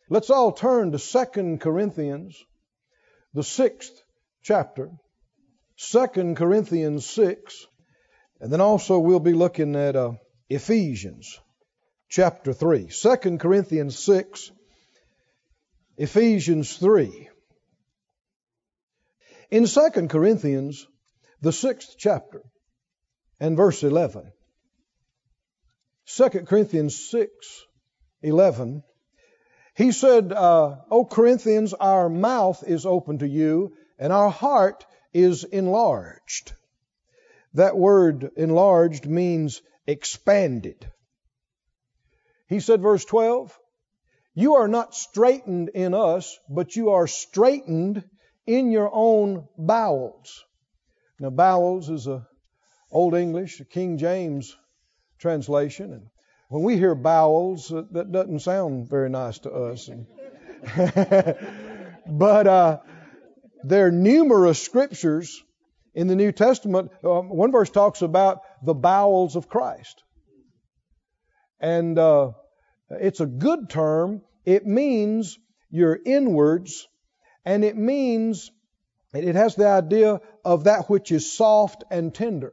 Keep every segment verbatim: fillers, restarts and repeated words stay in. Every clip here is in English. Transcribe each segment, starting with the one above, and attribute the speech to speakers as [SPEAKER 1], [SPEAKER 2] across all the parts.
[SPEAKER 1] Let's all turn to Second Corinthians, the sixth chapter. Second Corinthians six. And then also we'll be looking at uh, Ephesians chapter three. Second Corinthians six, Ephesians three. In Second Corinthians, the sixth chapter, and verse eleven. Second Corinthians six, eleven. He said, uh, O Corinthians, our mouth is open to you, and our heart is enlarged. That word enlarged means expanded. He said, verse twelve, you are not straitened in us, but you are straitened in your own bowels. Now, bowels is a Old English, a King James translation. And when we hear bowels, that doesn't sound very nice to us. But uh, there are numerous scriptures in the New Testament. Um, one verse talks about the bowels of Christ. And uh, it's a good term. It means your inwards, and it means, it has the idea of that which is soft and tender.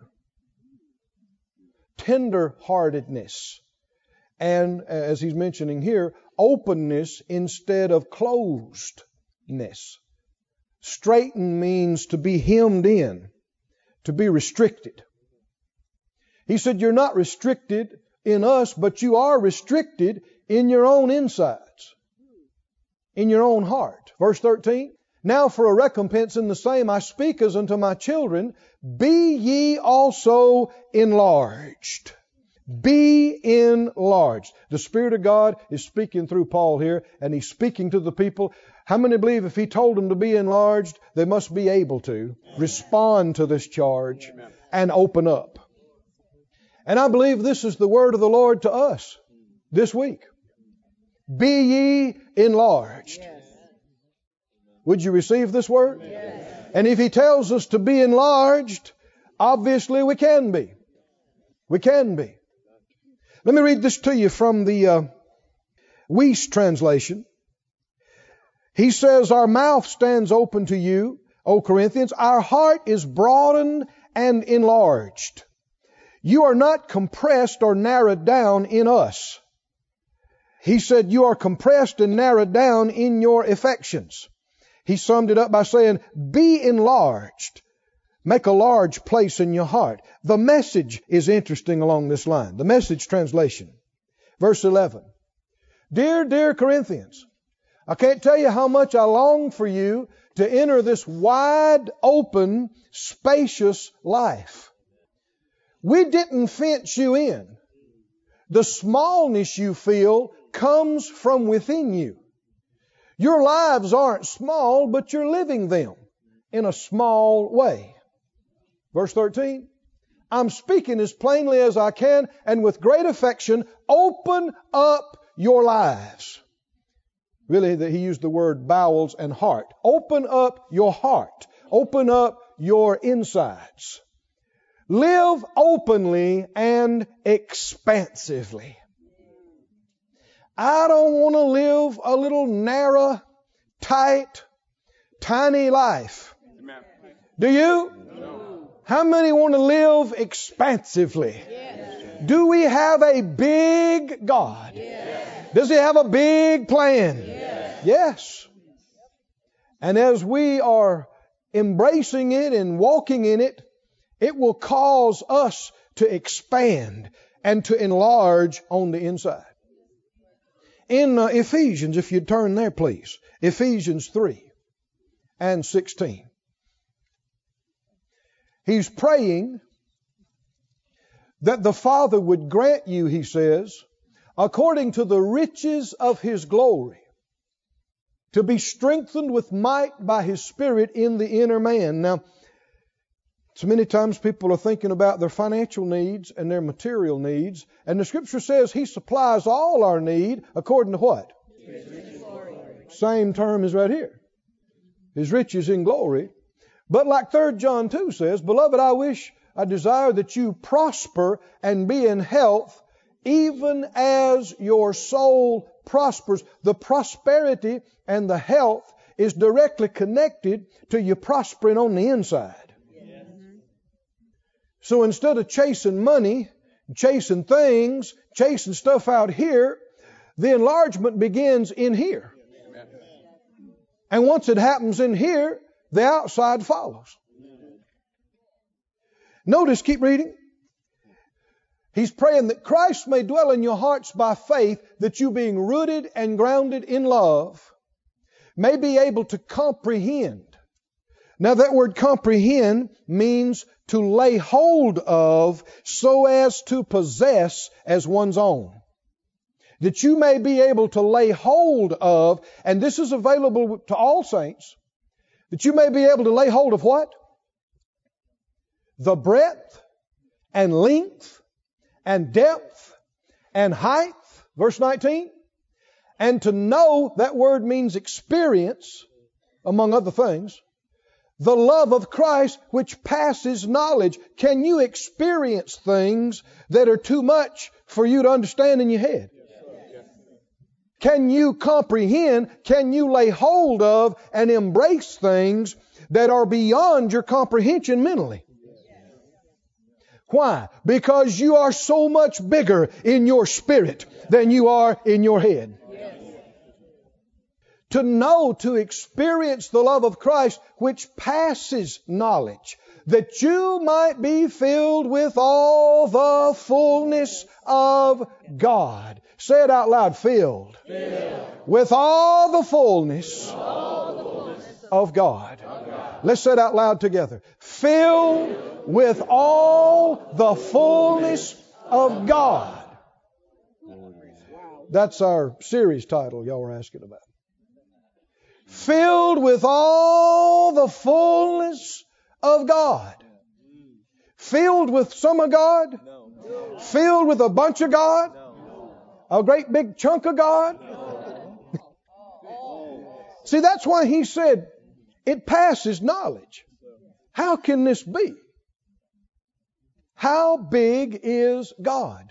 [SPEAKER 1] Tender-heartedness. And as he's mentioning here, openness instead of closedness. Straiten means to be hemmed in, to be restricted. He said, you're not restricted in us, but you are restricted in your own insides, in your own heart. Verse thirteen, now for a recompense in the same I speak as unto my children, be ye also enlarged. Be enlarged. The Spirit of God is speaking through Paul here, and he's speaking to the people. How many believe if he told them to be enlarged, they must be able to respond to this charge and open up? And I believe this is the word of the Lord to us this week. Be ye enlarged. Yes. Would you receive this word? Yes. And if he tells us to be enlarged, obviously we can be. We can be. Let me read this to you from the uh, Weiss translation. He says, our mouth stands open to you, O Corinthians. Our heart is broadened and enlarged. You are not compressed or narrowed down in us. He said you are compressed and narrowed down in your affections. He summed it up by saying, be enlarged. Make a large place in your heart. The Message is interesting along this line. The Message translation. Verse eleven. Dear, dear Corinthians, I can't tell you how much I long for you to enter this wide open, spacious life. We didn't fence you in. The smallness you feel comes from within you. Your lives aren't small, but you're living them in a small way. Verse thirteen, I'm speaking as plainly as I can and with great affection, open up your lives. Really, he used the word bowels and heart. Open up your heart. Open up your insides. Live openly and expansively. I don't want to live a little narrow, tight, tiny life. Amen. Do you? No. How many want to live expansively? Yes. Do we have a big God? Yes. Does He have a big plan? Yes. Yes. And as we are embracing it and walking in it, it will cause us to expand and to enlarge on the inside. In uh, Ephesians, if you'd turn there, please. Ephesians three and sixteen. He's praying that the Father would grant you, he says, according to the riches of His glory, to be strengthened with might by His Spirit in the inner man. Now, so many times people are thinking about their financial needs and their material needs. And the Scripture says He supplies all our need according to what? Same term is right here. His riches in glory. But like Third John two says, Beloved, I wish, I desire that you prosper and be in health, even as your soul prospers. The prosperity and the health is directly connected to you prospering on the inside. Yes. So instead of chasing money, chasing things, chasing stuff out here, the enlargement begins in here. And once it happens in here, the outside follows. Notice, keep reading. He's praying that Christ may dwell in your hearts by faith, that you being rooted and grounded in love, may be able to comprehend. Now that word comprehend means to lay hold of so as to possess as one's own. That you may be able to lay hold of, and this is available to all saints, that you may be able to lay hold of what? The breadth and length and depth and height, verse nineteen. And to know, that word means experience, among other things, the love of Christ which passes knowledge. Can you experience things that are too much for you to understand in your head? Can you comprehend, can you lay hold of and embrace things that are beyond your comprehension mentally? Why? Because you are so much bigger in your spirit than you are in your head. To know, to experience the love of Christ which passes knowledge, that you might be filled with all the fullness of God. Say it out loud, filled. Filled. With all the fullness, all the fullness of, God. of God. Let's say it out loud together. Filled with all the fullness of God. That's our series title y'all were asking about. Filled with all the fullness of God. Filled with some of God? No. Filled with a bunch of God? No. A great big chunk of God? No. See, that's why he said it passes knowledge. How can this be? How big is God?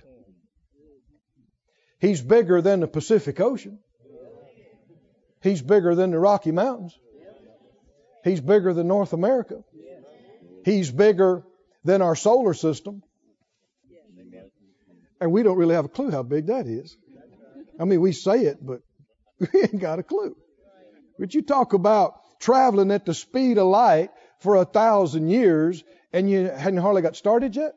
[SPEAKER 1] He's bigger than the Pacific Ocean. He's bigger than the Rocky Mountains. He's bigger than North America. He's bigger than our solar system. And we don't really have a clue how big that is. I mean, we say it, but we ain't got a clue. But you talk about traveling at the speed of light for a thousand years and you hadn't hardly got started yet?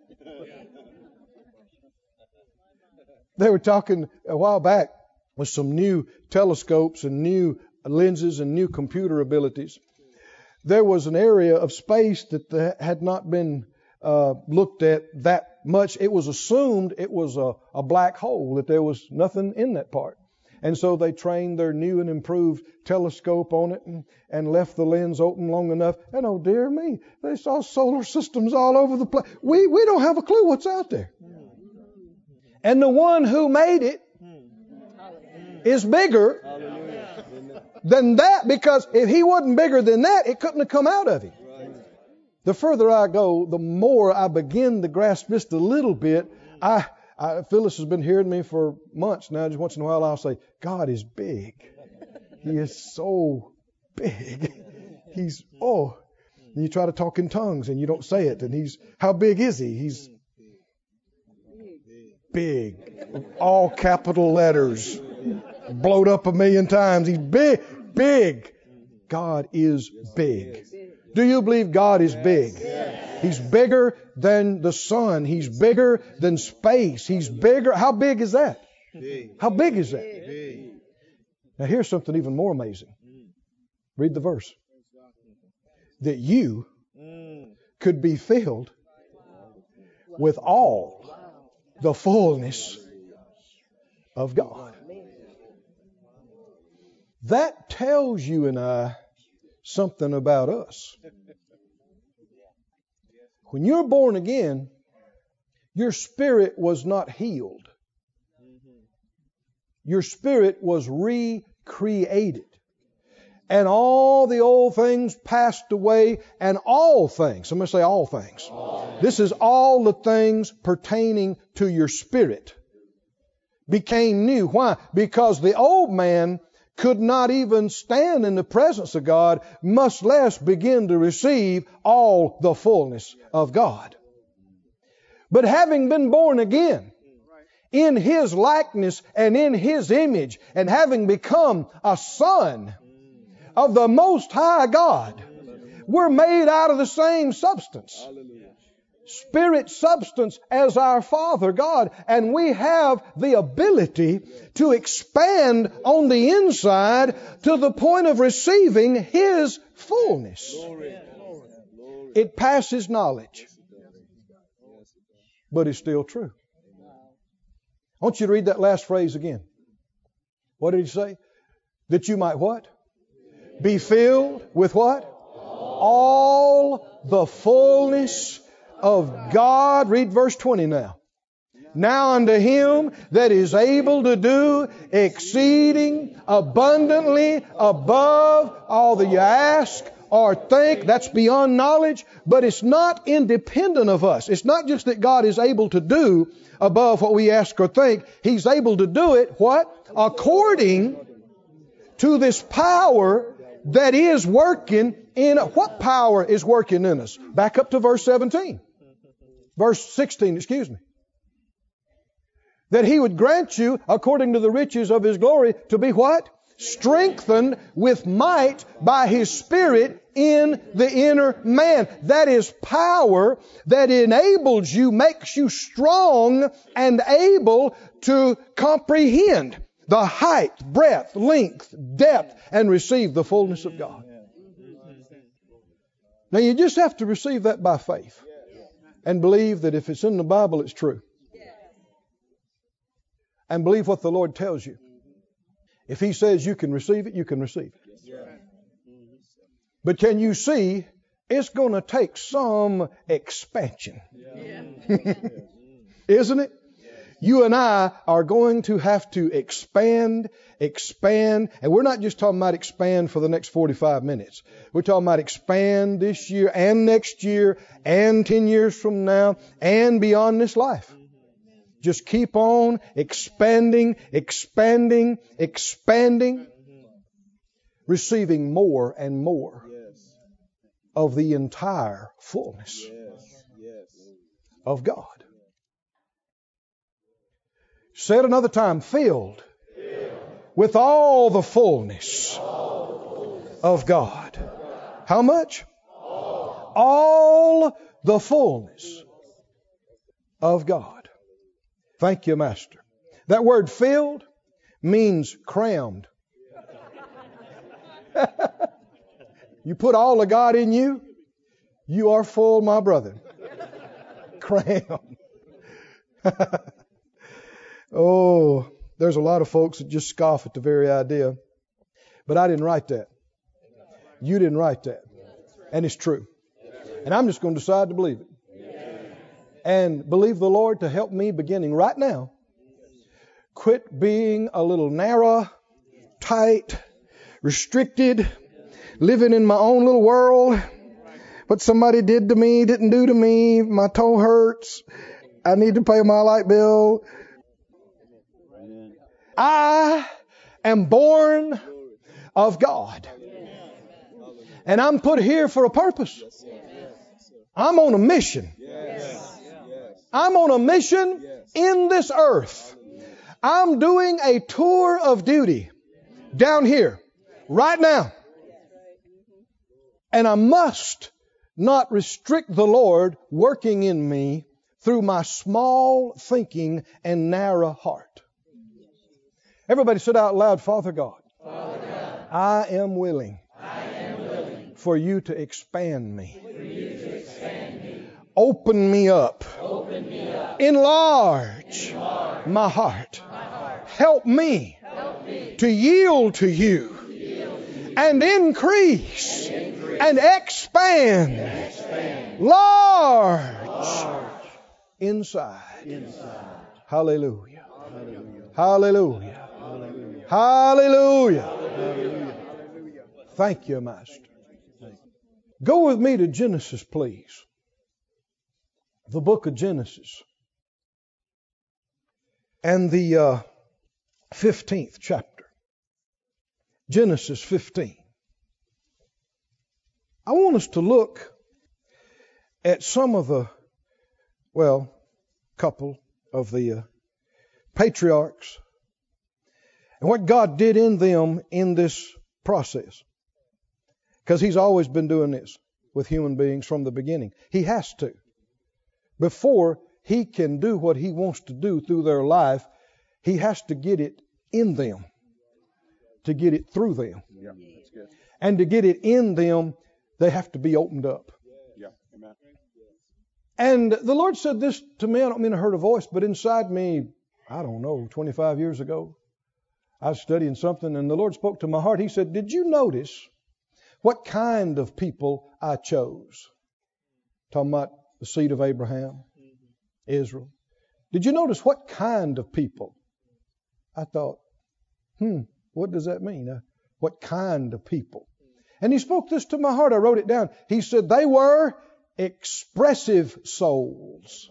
[SPEAKER 1] They were talking a while back with some new telescopes and new lenses and new computer abilities. There was an area of space that had not been uh, looked at that much. It was assumed it was a, a black hole, that there was nothing in that part. And so they trained their new and improved telescope on it and, and left the lens open long enough. And oh dear me, they saw solar systems all over the place. We, we don't have a clue what's out there. And the one who made it is bigger than that, because if he wasn't bigger than that, it couldn't have come out of him. The further I go, the more I begin to grasp just a little bit. I, I Phyllis has been hearing me for months now. Just once in a while I'll say, God is big. He is so big. He's, oh. And you try to talk in tongues and you don't say it. And he's, how big is he? He's big. All capital letters. Blowed up a million times. He's big. Big. God is big. Do you believe God is big? He's bigger than the sun. He's bigger than space. He's bigger. How big is that? How big is that? Now here's something even more amazing. Read the verse. That you could be filled with all the fullness of God. That tells you and I something about us. When you're born again, your spirit was not healed. Your spirit was recreated. And all the old things passed away, and all things, somebody say all things. All. This is all the things pertaining to your spirit became new. Why? Because the old man could not even stand in the presence of God, much less begin to receive all the fullness of God. But having been born again in His likeness and in His image, and having become a son of the Most High God, we're made out of the same substance. Spirit substance as our Father God, and we have the ability to expand on the inside to the point of receiving His fullness. It passes knowledge, but it's still true. I want you to read that last phrase again. What did He say? That you might what? Be filled with what? All the fullness of God. Read verse twenty now. Now unto Him that is able to do exceeding abundantly above all that you ask or think. That's beyond knowledge, but it's not independent of us. It's not just that God is able to do above what we ask or think. He's able to do it, what? According to this power that is working in. What power is working in us? Back up to verse seventeen. Verse sixteen, excuse me. That He would grant you, according to the riches of His glory, to be what? Strengthened with might by His Spirit in the inner man. That is power that enables you, makes you strong and able to comprehend the height, breadth, length, depth, and receive the fullness of God. Now you just have to receive that by faith and believe that if it's in the Bible, it's true. And believe what the Lord tells you. If He says you can receive it, you can receive it. But can you see, it's going to take some expansion. Isn't it? You and I are going to have to expand, expand. And we're not just talking about expand for the next forty-five minutes. We're talking about expand this year and next year and ten years from now and beyond this life. Just keep on expanding, expanding, expanding, receiving more and more of the entire fullness of God. Said another time, filled with all the fullness of God. How much? All the fullness of God. Thank you, Master. That word filled means crammed. You put all of God in you, you are full, my brother. Crammed. Oh, there's a lot of folks that just scoff at the very idea. But I didn't write that. You didn't write that. And it's true. And I'm just going to decide to believe it. And believe the Lord to help me beginning right now. Quit being a little narrow, tight, restricted, living in my own little world. What somebody did to me, didn't do to me. My toe hurts. I need to pay my light bill. I am born of God. And I'm put here for a purpose. I'm on a mission. I'm on a mission in this earth. I'm doing a tour of duty down here right now. And I must not restrict the Lord working in me through my small thinking and narrow heart. Everybody said out loud, Father God, Father God, I am willing, I am willing for you to expand me. For you to expand me. Open me up. Open me up. Enlarge, Enlarge my, heart. my heart. Help me, Help me to yield to you, to yield to you. And, increase and increase and expand, and expand. Large, Large inside. inside. Hallelujah. Hallelujah. Hallelujah. Hallelujah. Hallelujah. Thank you, Master. Go with me to Genesis, please. The book of Genesis. And the uh, fifteenth chapter. Genesis fifteen. I want us to look at some of the, well, couple of the uh, patriarchs and what God did in them in this process. Because He's always been doing this with human beings from the beginning. He has to. Before He can do what He wants to do through their life, He has to get it in them, to get it through them.
[SPEAKER 2] Yeah, that's good.
[SPEAKER 1] And to get it in them, they have to be opened up.
[SPEAKER 2] Yeah, amen.
[SPEAKER 1] And the Lord said this to me, I don't mean to hurt a voice, but inside me, I don't know, twenty-five years ago, I was studying something and the Lord spoke to my heart. He said, did you notice what kind of people I chose? Talking about the seed of Abraham, Israel. Did you notice what kind of people? I thought, hmm, what does that mean? Uh, what kind of people? And He spoke this to my heart. I wrote it down. He said they were expressive souls.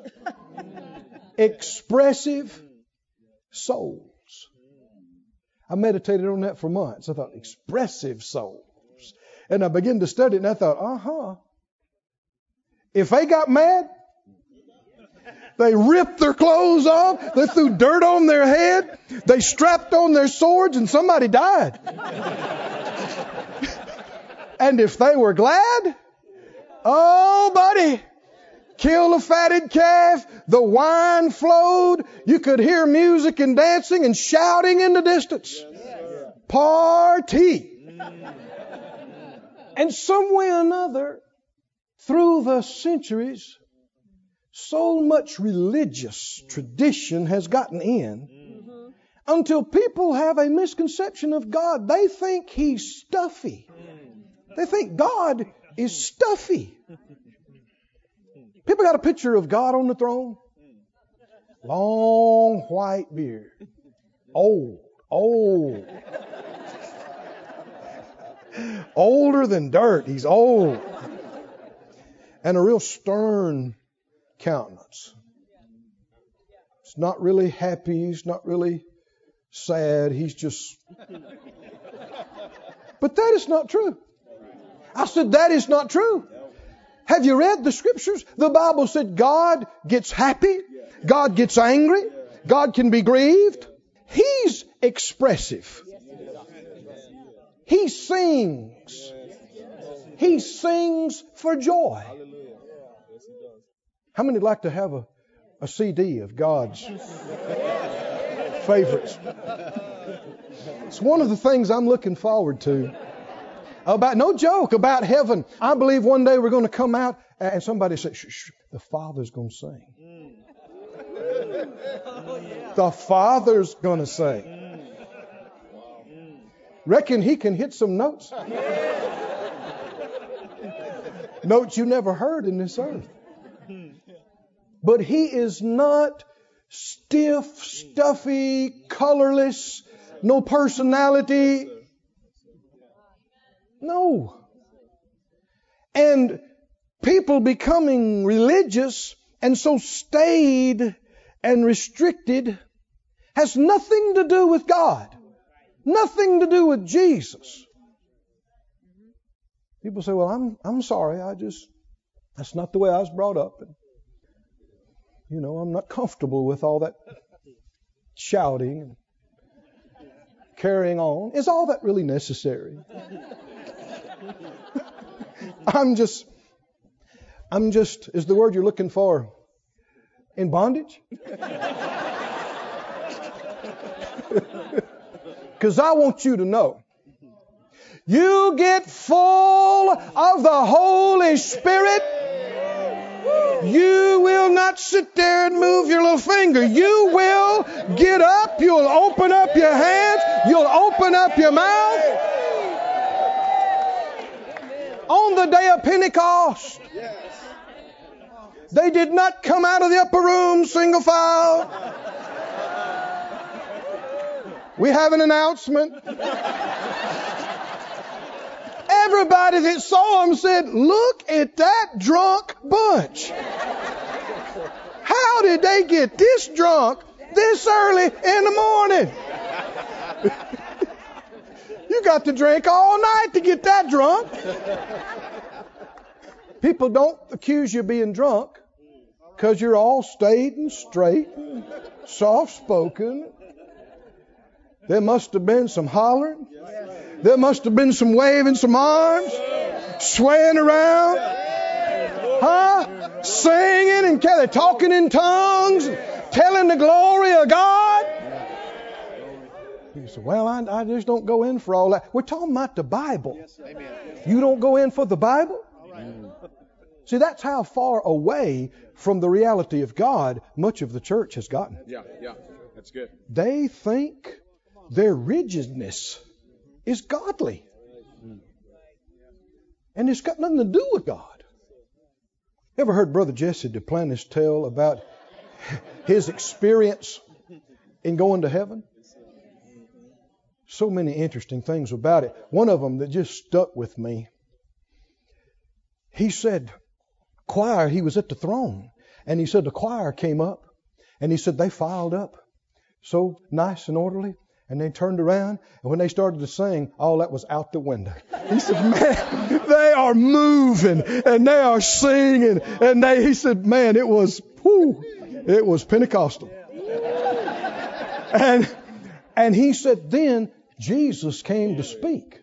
[SPEAKER 1] Expressive souls. I meditated on that for months. I thought, expressive souls. And I began to study it and I thought, uh-huh. If they got mad, they ripped their clothes off, they threw dirt on their head, they strapped on their swords, and somebody died. And if they were glad, oh, buddy, kill a fatted calf, the wine flowed, you could hear music and dancing and shouting in the distance. Party. And some way or another, through the centuries, so much religious tradition has gotten in until people have a misconception of God. They think He's stuffy. They think God is stuffy. People got a picture of God on the throne. Long white beard. Old, old. Older than dirt. He's old. And a real stern countenance. He's not really happy. He's not really sad. He's just... But that is not true. I said, that is not true. Have you read the scriptures? The Bible said God gets happy. God gets angry. God can be grieved. He's expressive. He sings. He sings for joy. How many would like to have a, a C D of God's favorites? It's one of the things I'm looking forward to. About, no joke, about heaven. I believe one day we're going to come out and somebody say, shh, shh, the Father's going to sing. The Father's going to sing. Reckon He can hit some notes? Notes you never heard in this earth. But He is not stiff, stuffy, colorless, no personality. No. And people becoming religious and so staid and restricted has nothing to do with God. Nothing to do with Jesus. People say, well, I'm I'm sorry. I just, that's not the way I was brought up. And, you know, I'm not comfortable with all that shouting and carrying on. Is all that really necessary? I'm just, I'm just, is the word you're looking for in bondage? Because I want you to know, you get full of the Holy Spirit, you will not sit there and move your little finger. You will get up, you'll open up your hands, you'll open up your mouth. On the day of Pentecost, they did not come out of the upper room single file. We have an announcement. Everybody that saw him said, look at that drunk bunch. How did they get this drunk this early in the morning? got to drink all night to get that drunk. People don't accuse you of being drunk because you're all staid and straight and soft-spoken. There must have been some hollering. There must have been some waving some arms, swaying around, huh? Singing and they're talking in tongues, telling the glory of God. You say, well, I, I just don't go in for all that. We're talking about the Bible. You don't go in for the Bible? See, that's how far away from the reality of God much of the church has gotten.
[SPEAKER 2] Yeah, yeah, that's good.
[SPEAKER 1] They think their rigidness is godly. And it's got nothing to do with God. Ever heard Brother Jesse Duplantis tell about his experience in going to heaven? So many interesting things about it. One of them that just stuck with me. He said, choir, he was at the throne. And he said the choir came up. And he said they filed up so nice and orderly. And they turned around. And when they started to sing, all that was out the window. He said, man, they are moving. And they are singing. And they, he said, man, it was, whew, it was Pentecostal. And, and he said, then Jesus came to speak.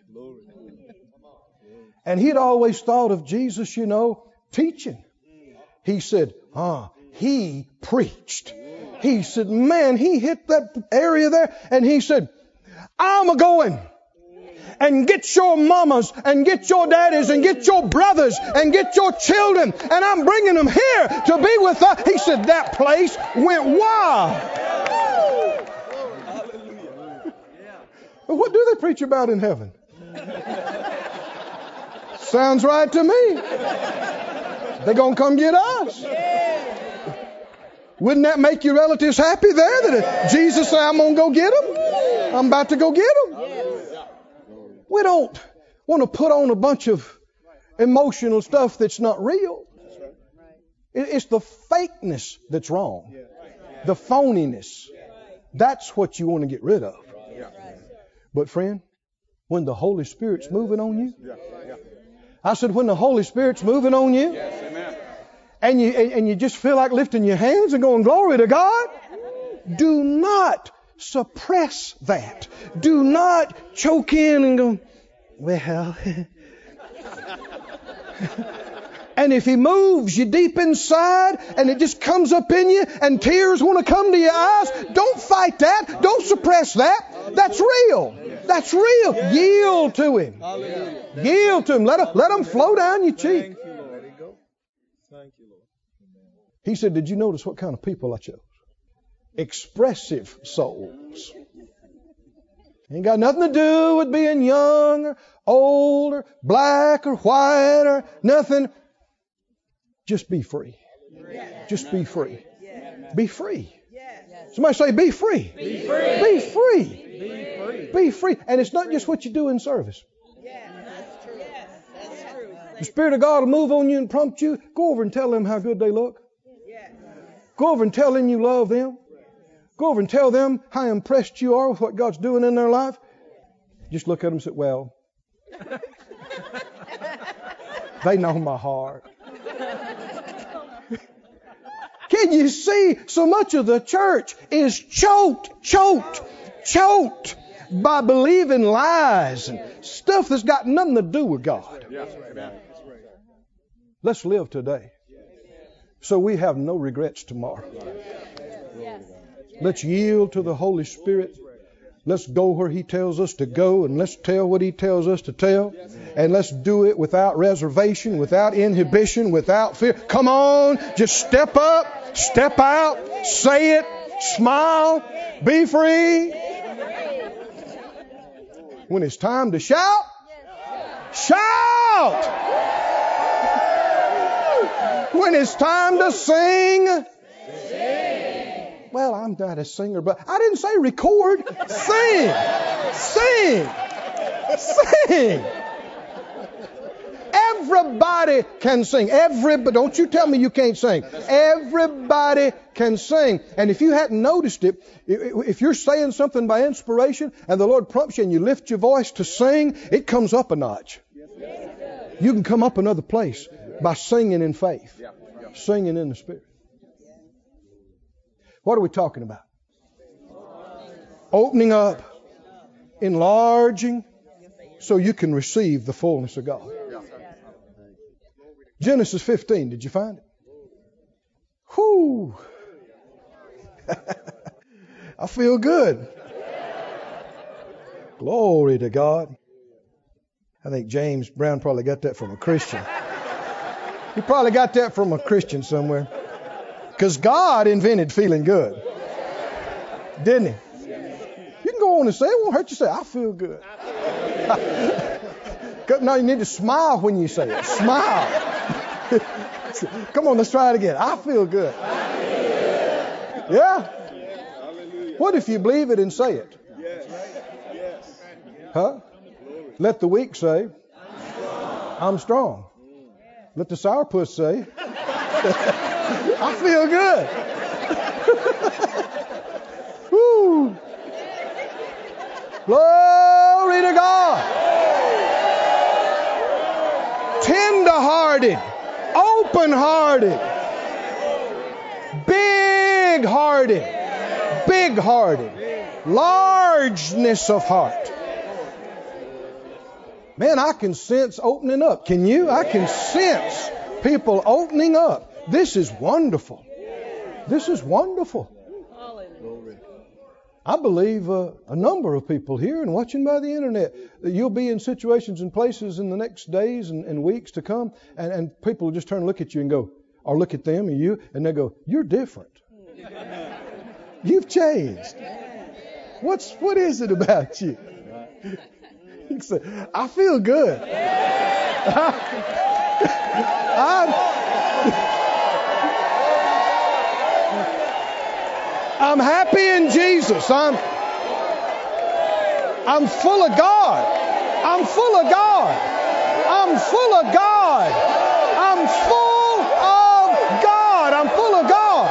[SPEAKER 1] And he'd always thought of Jesus, you know, teaching. He said, ah, he preached. He said, man, he hit that area there. And he said, I'm a-going. And get your mamas and get your daddies and get your brothers and get your children. And I'm bringing them here to be with us. He said, that place went wild. But what do they preach about in heaven? Sounds right to me. They're going to come get us. Wouldn't that make your relatives happy there? That Jesus said, I'm going to go get them. I'm about to go get them. We don't want to put on a bunch of emotional stuff that's not real. It's the fakeness that's wrong. The phoniness. That's what you want to get rid of. But friend, when the Holy Spirit's moving on you, I said, when the Holy Spirit's moving on you, and you and you just feel like lifting your hands and going, glory to God, do not suppress that. Do not choke in and go, well. And if he moves you deep inside and it just comes up in you and tears want to come to your eyes, don't fight that. Don't suppress that. That's real. That's real. Yield to him. Yield to him. Let him, let him flow down your cheek. He said, did you notice what kind of people I chose? Expressive souls. Ain't got nothing to do with being young or old or black or white or nothing. Just be free. Just be free. Be free. Somebody say, be free. Be free. Be free. Be free. Be free. And it's not just what you do in service. That's true. That's true. The Spirit of God will move on you and prompt you. Go over and tell them how good they look. Go over and tell them you love them. Go over and tell them how impressed you are with what God's doing in their life. Just look at them and say, well, they know my heart. Can you see so much of the church is choked, choked, choked by believing lies and stuff that's got nothing to do with God. Let's live today so we have no regrets tomorrow. Let's yield to the Holy Spirit. Let's go where He tells us to go, and let's tell what He tells us to tell. And let's do it without reservation, without inhibition, without fear. Come on, just step up, step out, say it, smile, be free. When it's time to shout, shout. When it's time to sing, well, I'm not a singer, but I didn't say record. Sing. Sing. Sing. Everybody can sing. Everybody, don't you tell me you can't sing. Everybody can sing. And if you hadn't noticed it, if you're saying something by inspiration and the Lord prompts you and you lift your voice to sing, it comes up a notch. You can come up another place by singing in faith, singing in the Spirit. What are we talking about? Opening up, enlarging, so you can receive the fullness of God. Genesis fifteen, did you find it? Whoo! I feel good. Glory to God. I think James Brown probably got that from a Christian. He probably got that from a Christian somewhere. Because God invented feeling good. Didn't he? You can go on and say, it won't hurt you to say, I feel good. No, you need to smile when you say it. Smile. Come on, let's try it again. I feel good. Yeah? What if you believe it and say it? Huh? Let the weak say, I'm strong. Let the sourpuss say, I feel good. Woo. Glory to God. Tender-hearted, open-hearted, big-hearted, big-hearted, largeness of heart. Man, I can sense opening up. Can you? I can sense people opening up. This is wonderful. This is wonderful. I believe uh, a number of people here and watching by the internet, that you'll be in situations and places in the next days and, and weeks to come, and, and people will just turn and look at you and go, or look at them and you, and they go, you're different. You've changed. What's what is it about you? You say, I feel good. I'm, I'm happy in Jesus. I'm, I'm full of God. I'm full of God. I'm full of God. I'm full of God. I'm full of God.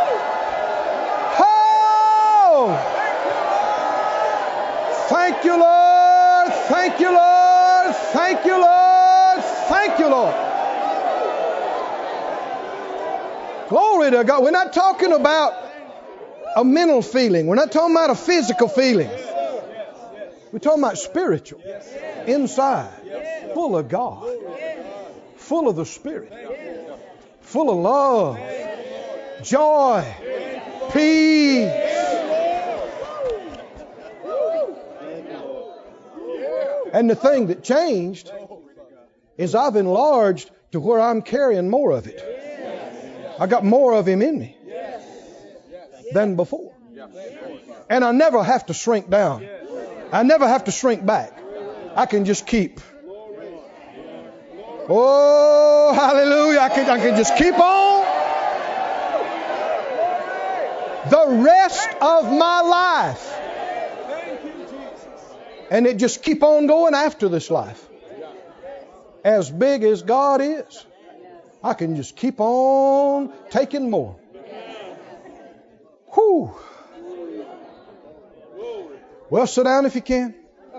[SPEAKER 1] Oh! Thank you, Lord. Thank you, Lord. Thank you, Lord. Thank you, Lord. Glory to God. We're not talking about a mental feeling. We're not talking about a physical feeling. We're talking about spiritual. Inside. Full of God. Full of the Spirit. Full of love. Joy. Peace. And the thing that changed is I've enlarged to where I'm carrying more of it. I got more of Him in me than before. And I never have to shrink down. I never have to shrink back. I can just keep. Oh, hallelujah. I can, I can just keep on. The rest of my life. And it just keep on going after this life. As big as God is, I can just keep on taking more. Whew. Well, sit down if you can.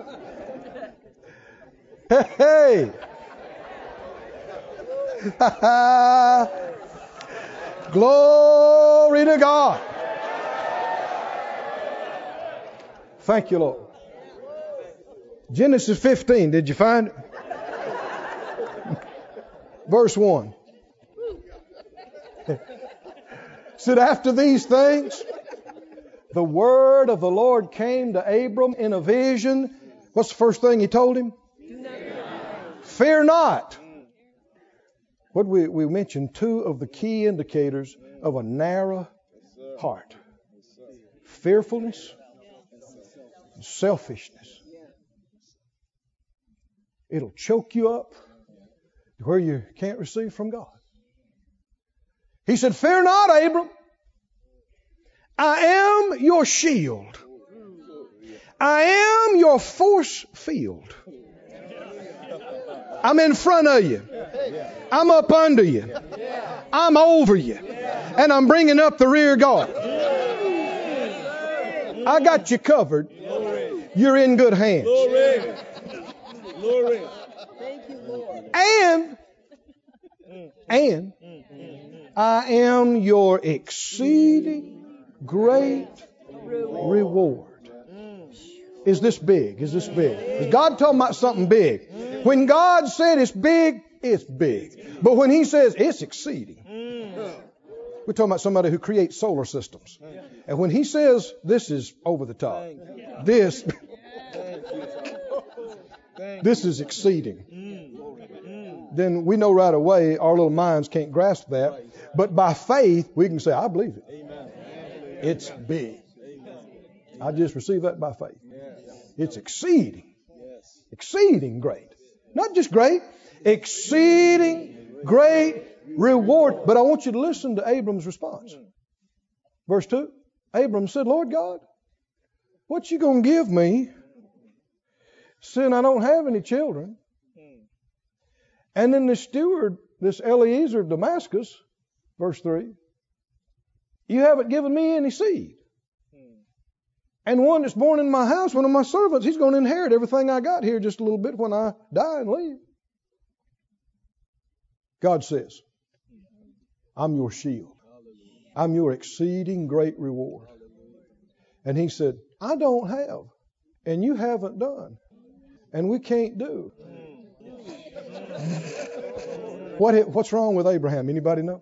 [SPEAKER 1] Hey, hey. Glory to God. Thank you, Lord. Genesis fifteen, did you find it? Verse one. Said, after these things, the word of the Lord came to Abram in a vision. What's the first thing He told him? Fear not. What we, we mentioned two of the key indicators of a narrow heart. Fearfulness and selfishness. It'll choke you up to where you can't receive from God. He said, fear not, Abram. I am your shield. I am your force field. I'm in front of you. I'm up under you. I'm over you. And I'm bringing up the rear guard. I got you covered. You're in good hands. And, and I am your exceeding great reward. Is this big? Is this big? Is God talking about something big? When God said it's big, it's big. But when He says it's exceeding, we're talking about somebody who creates solar systems. And when He says this is over the top, this, this is exceeding, then we know right away our little minds can't grasp that. But by faith, we can say, I believe it. It's big. I just received that by faith. It's exceeding, exceeding great. Not just great, exceeding great reward. But I want you to listen to Abram's response. Verse two, Abram said, Lord God, what you going to give me, seeing I don't have any children? And then the steward, this Eliezer of Damascus, verse three, you haven't given me any seed. And one that's born in my house, one of my servants, he's going to inherit everything I got here just a little bit when I die and leave. God says, I'm your shield. I'm your exceeding great reward. And He said, I don't have, and you haven't done, and we can't do. What, what's wrong with Abraham? Anybody know?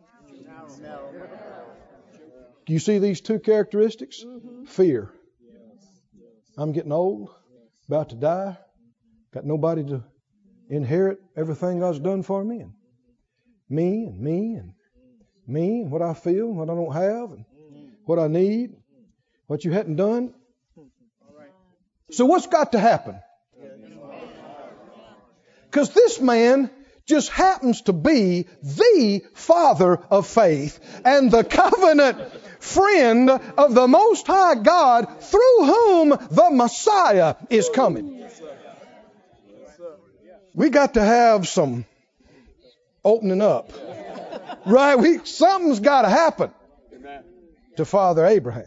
[SPEAKER 1] Do you see these two characteristics? Fear. I'm getting old, about to die, got nobody to inherit everything God's done for me, and me and me and me and what I feel and what I don't have and what I need, what you hadn't done. So what's got to happen? Because this man just happens to be the father of faith and the covenant friend of the Most High God through whom the Messiah is coming. We got to have some opening up. Right? We, something's got to happen to Father Abraham.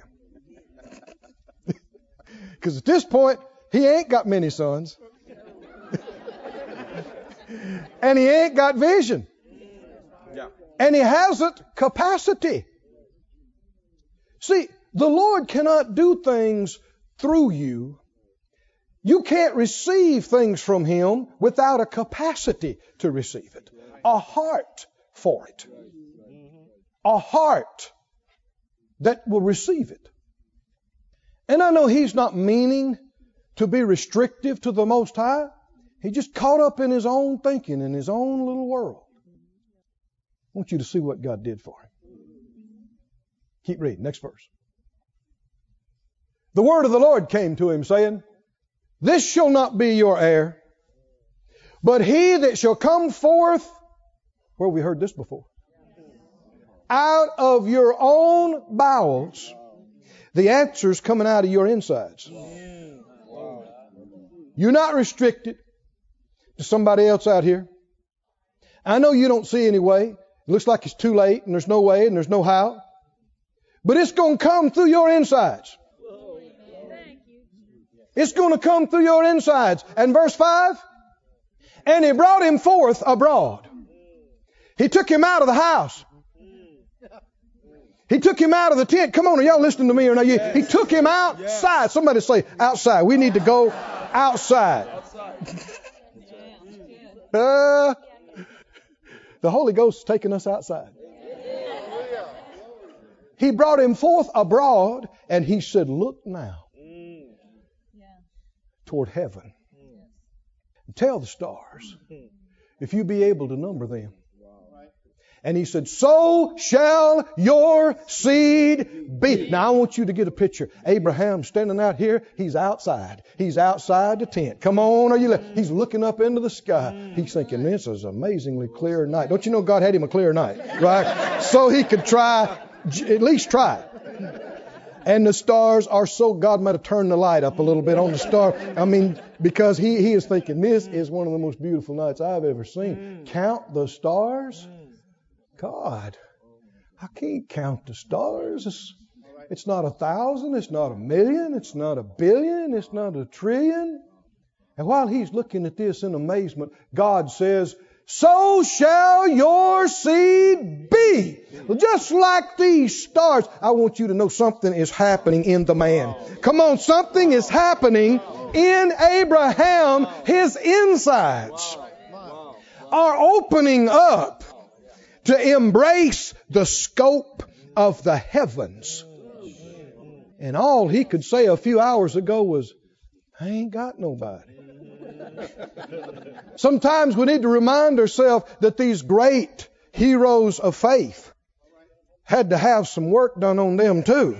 [SPEAKER 1] Because at this point, he ain't got many sons. And he ain't got vision. And he hasn't capacity. See, the Lord cannot do things through you. You can't receive things from Him without a capacity to receive it. A heart for it. A heart that will receive it. And I know He's not meaning to be restrictive to the Most High. He just caught up in his own thinking, in his own little world. I want you to see what God did for him. Keep reading. Next verse. The word of the Lord came to him, saying, this shall not be your heir, but he that shall come forth, where we heard this before, out of your own bowels, the answer's coming out of your insides. You're not restricted to somebody else out here. I know you don't see any way. It looks like it's too late and there's no way and there's no how. But it's going to come through your insides. It's going to come through your insides. And verse five, and he brought him forth abroad. He took him out of the house. He took him out of the tent. Come on, are y'all listening to me or not? Yes. He took him outside. Yes. Somebody say outside. We need to go outside. Uh, the Holy Ghost is taking us outside. He brought him forth abroad and he said, look now toward heaven. And tell the stars if you be able to number them. And he said, so shall your seed be. Now I want you to get a picture. Abraham standing out here. He's outside. He's outside the tent. Come on, are you? Li- He's looking up into the sky. He's thinking, this is an amazingly clear night. Don't you know God had him a clear night, right? So he could try, at least try it. And the stars are so, God might have turned the light up a little bit on the star. I mean, because he, he is thinking, this is one of the most beautiful nights I've ever seen. Count the stars? God, I can't count the stars. It's, it's not a thousand. It's not a million. It's not a billion. It's not a trillion. And while he's looking at this in amazement, God says, so shall your seed be. Well, just like these stars, I want you to know something is happening in the man. Come on, something is happening in Abraham. His insides are opening up to embrace the scope of the heavens. And all he could say a few hours ago was, I ain't got nobody. Sometimes we need to remind ourselves that these great heroes of faith had to have some work done on them too.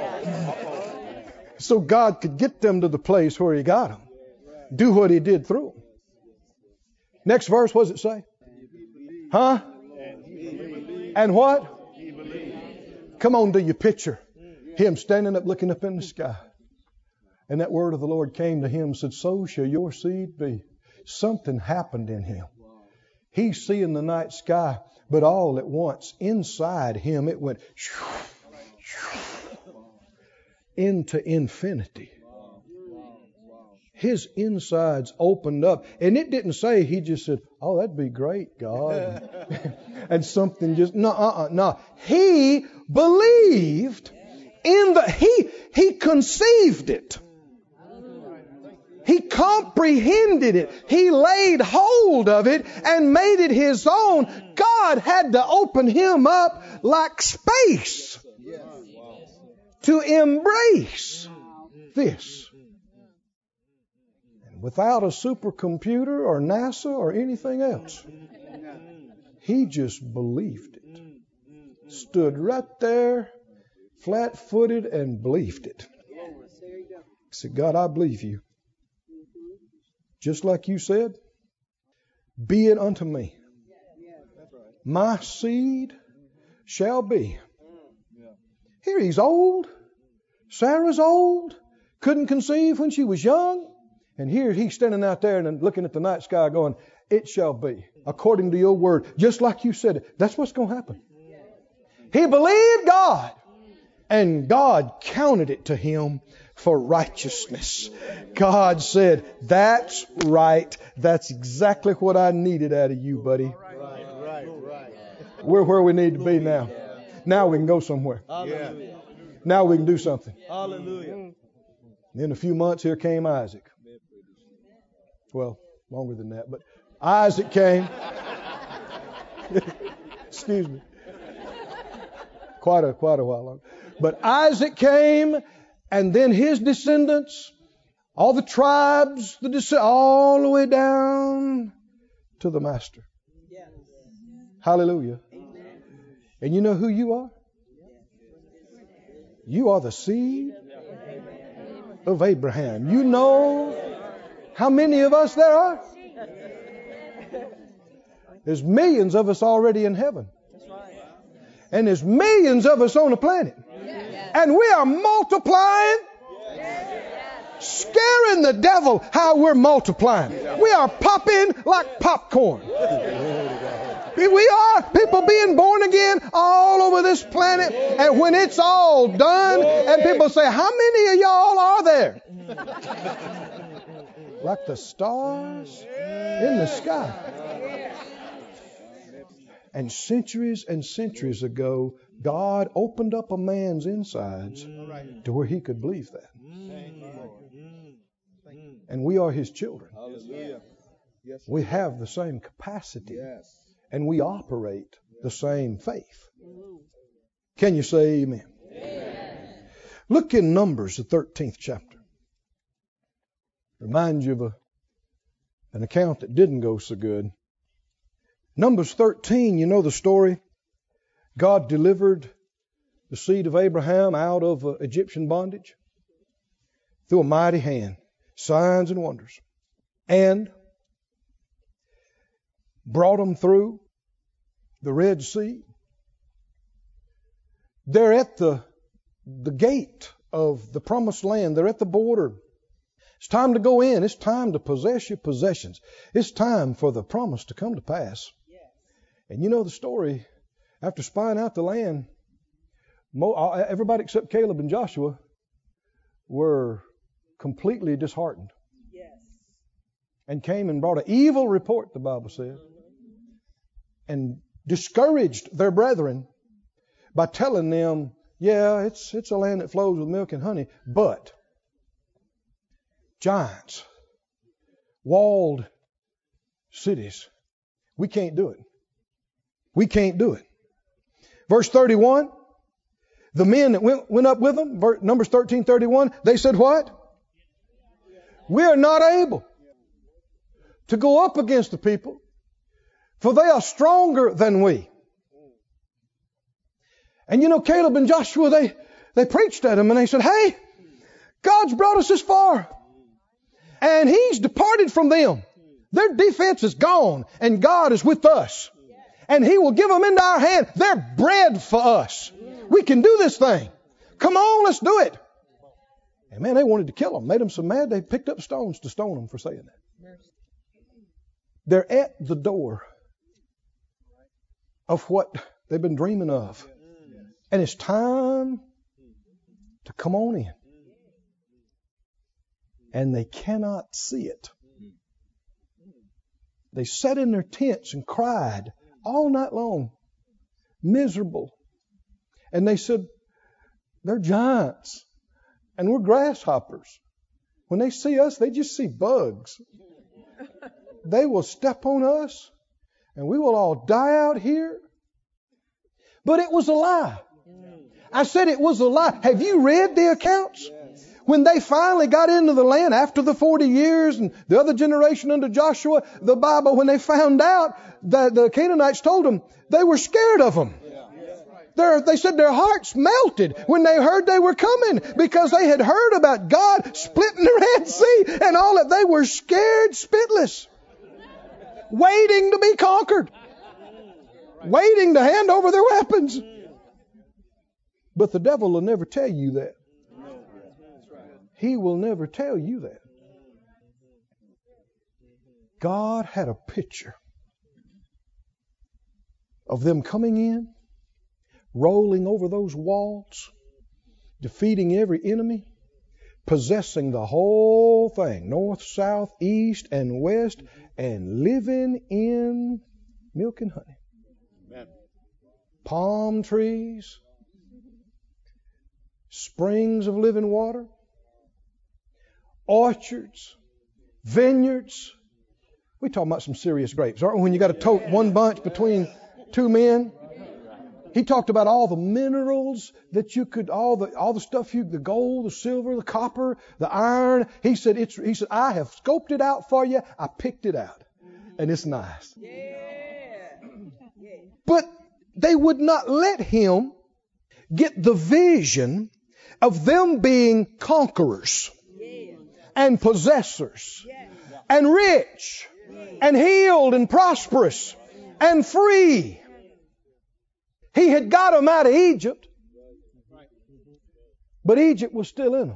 [SPEAKER 1] So God could get them to the place where he got them. Do what he did through them. Next verse, what does it say? Huh? And what? Come on, do you picture him standing up looking up in the sky? And that word of the Lord came to him and said, so shall your seed be. Something happened in him. He's seeing the night sky, but all at once, inside him, it went into infinity. His insides opened up. And it didn't say, he just said, oh, that'd be great, God. And something just, no, uh-uh, no. He believed in the, he, he conceived it. He comprehended it. He laid hold of it and made it his own. God had to open him up like space to embrace this. And without a supercomputer or NASA or anything else, he just believed it. Stood right there, flat-footed, and believed it. He said, God, I believe you. Just like you said, be it unto me. My seed shall be. Here he's old. Sarah's old. Couldn't conceive when she was young. And here he's standing out there and looking at the night sky going, it shall be according to your word. Just like you said it. That's what's going to happen. He believed God. And God counted it to him for righteousness. God said, that's right. That's exactly what I needed out of you, buddy.
[SPEAKER 2] Right, right, right.
[SPEAKER 1] We're where we need to be now. Now we can go somewhere.
[SPEAKER 2] Hallelujah.
[SPEAKER 1] Now we can do something.
[SPEAKER 2] Hallelujah.
[SPEAKER 1] In a few months, here came Isaac. Well, longer than that, but Isaac came. Excuse me. Quite a, quite a while longer. But Isaac came, and then his descendants, all the tribes, the descend- all the way down to the Master. Hallelujah. And you know who you are? You are the seed of Abraham. You know how many of us there are? There's millions of us already in heaven. And there's millions of us on the planet. And we are multiplying, scaring the devil how we're multiplying. We are popping like popcorn. We are people being born again all over this planet. And when it's all done and people say, how many of y'all are there? Like the stars in the sky. And centuries and centuries ago, God opened up a man's insides to where he could believe that. And we are his children. We have the same capacity. And we operate the same faith. Can you say amen? Look in Numbers, the thirteenth chapter. Reminds you of a, an account that didn't go so good. Numbers thirteen, you know the story. God delivered the seed of Abraham out of uh, Egyptian bondage through a mighty hand, signs and wonders, and brought them through the Red Sea. They're at the the gate of the promised land. They're at the border. It's time to go in. It's time to possess your possessions. It's time for the promise to come to pass. And you know the story. After spying out the land, everybody except Caleb and Joshua were completely disheartened. And came and brought an evil report, the Bible says, and discouraged their brethren by telling them, yeah, it's it's a land that flows with milk and honey, but giants, walled cities, we can't do it. We can't do it. Verse thirty-one, the men that went, went up with them, Numbers thirteen thirty-one, they said what? We are not able to go up against the people, for they are stronger than we. And you know, Caleb and Joshua, they, they preached at them and they said, hey, God's brought us this far and He's departed from them. Their defense is gone and God is with us. And He will give them into our hand. They're bread for us. We can do this thing. Come on, let's do it. And man, they wanted to kill them. Made them so mad they picked up stones to stone them for saying that. They're at the door of what they've been dreaming of. And it's time to come on in. And they cannot see it. They sat in their tents and cried all night long, miserable. And they said, they're giants and we're grasshoppers. When they see us, they just see bugs. They will step on us and we will all die out here. But it was a lie. I said it was a lie. Have you read the accounts? When they finally got into the land after the forty years and the other generation under Joshua, the Bible, when they found out that the Canaanites told them, they were scared of them. Their, they said their hearts melted when they heard they were coming because they had heard about God splitting the Red Sea and all that. They were scared spitless, waiting to be conquered, waiting to hand over their weapons. But the devil will never tell you that. He will never tell you that. God had a picture of them coming in, rolling over those walls, defeating every enemy, possessing the whole thing, north, south, east, and west, and living in milk and honey. Amen. Palm trees, springs of living water, orchards, vineyards. We're talking about some serious grapes, aren't we? When you got to tote one bunch between two men. He talked about all the minerals that you could, all the all the stuff you, the gold, the silver, the copper, the iron. He said, it's. He said, I have scoped it out for you. I picked it out, and it's nice. But they would not let him get the vision of them being conquerors and possessors and rich and healed and prosperous and free. He had got them out of Egypt, but Egypt was still in them.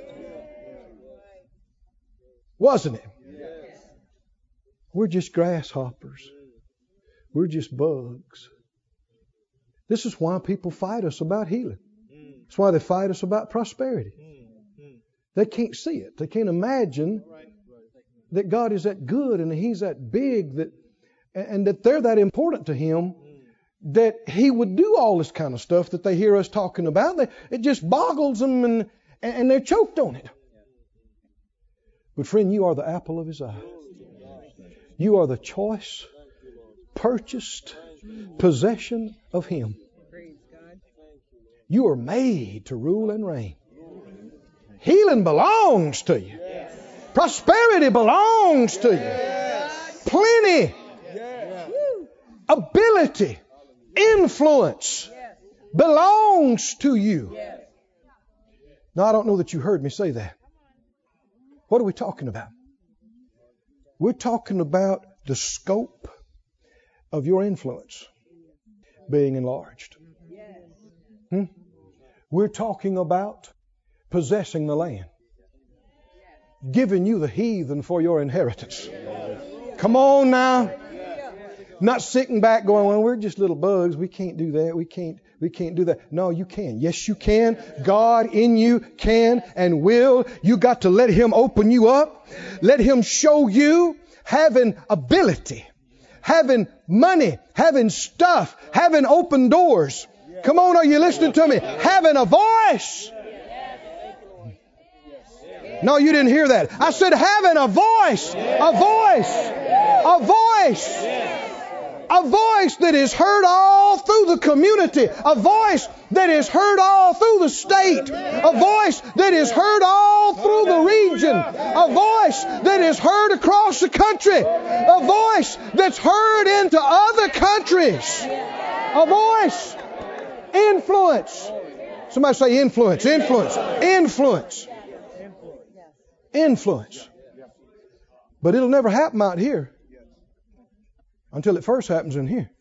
[SPEAKER 1] Wasn't it? We're just grasshoppers. We're just bugs. This is why people fight us about healing. That's why they fight us about prosperity. They can't see it. They can't imagine that God is that good and He's that big that, and that they're that important to Him that He would do all this kind of stuff that they hear us talking about. They, it just boggles them and, and they're choked on it. But friend, you are the apple of His eye. You are the choice, purchased possession of Him. You are made to rule and reign. Healing belongs to you. Prosperity belongs to you. Plenty. Ability. Influence belongs to you. Now, I don't know that you heard me say that. What are we talking about? We're talking about the scope of your influence being enlarged. Hmm? We're talking about possessing the land, giving you the heathen for your inheritance. Come on now. Not sitting back going, well, we're just little bugs. We can't do that. We can't, we can't do that. No, you can. Yes, you can. God in you can and will. You got to let Him open you up. Let Him show you having ability, having money, having stuff, having open doors. Come on, are you listening to me? Having a voice. No, you didn't hear that. I said having a voice, a voice, a voice. A voice that is heard all through the community. A voice that is heard all through the state. A voice that is heard all through the region. A voice that is heard across the country. A voice that's heard into other countries. A voice. Influence. Somebody say influence, influence, influence. Influence. But it'll never happen out here until it first happens in here.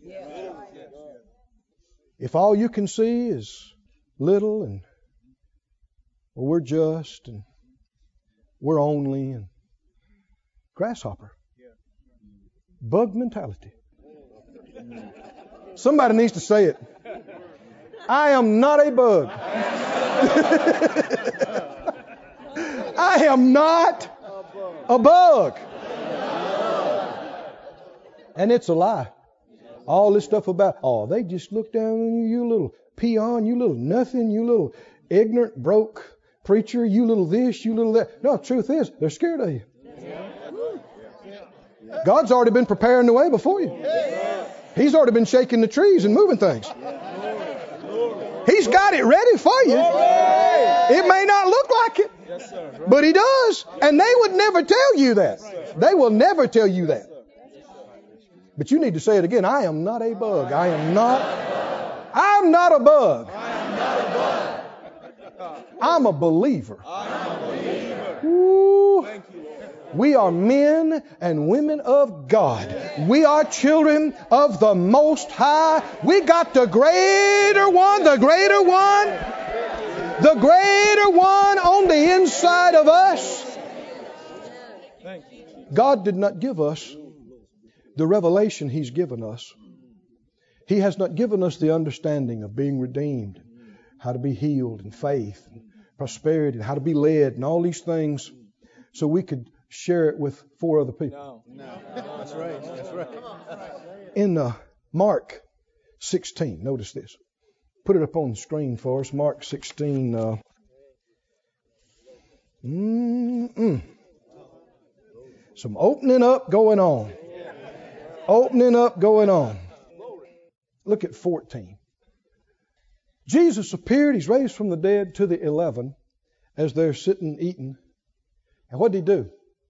[SPEAKER 1] If all you can see is little and well, we're just and we're only and grasshopper. Bug mentality. Somebody needs to say it. I am not a bug. I am not a bug. And it's a lie. All this stuff about, oh, they just look down on you, you little peon, you little nothing, you little ignorant, broke preacher, you little this, you little that. No, the truth is, they're scared of you. God's already been preparing the way before you. He's already been shaking the trees and moving things. He's got it ready for you. It may not look like it, but He does. And they would never tell you that. They will never tell you that. But you need to say it again. I am not a bug. I am not. I'm not a bug. I'm a believer. Ooh. We are men and women of God. We are children of the Most High. We got the greater one, the greater one, the greater one on the inside of us. God did not give us the revelation He's given us. He has not given us the understanding of being redeemed, how to be healed, and faith, and prosperity, and how to be led, and all these things, so we could share it with four other people.
[SPEAKER 2] No, no, that's right. That's right.
[SPEAKER 1] In uh, Mark sixteen, notice this. Put it up on the screen for us. Mark sixteen. Uh, mm-mm. Some opening up going on. Opening up going on. Look at fourteen. Jesus appeared, He's raised from the dead, to the eleven as they're sitting eating. And what did He do?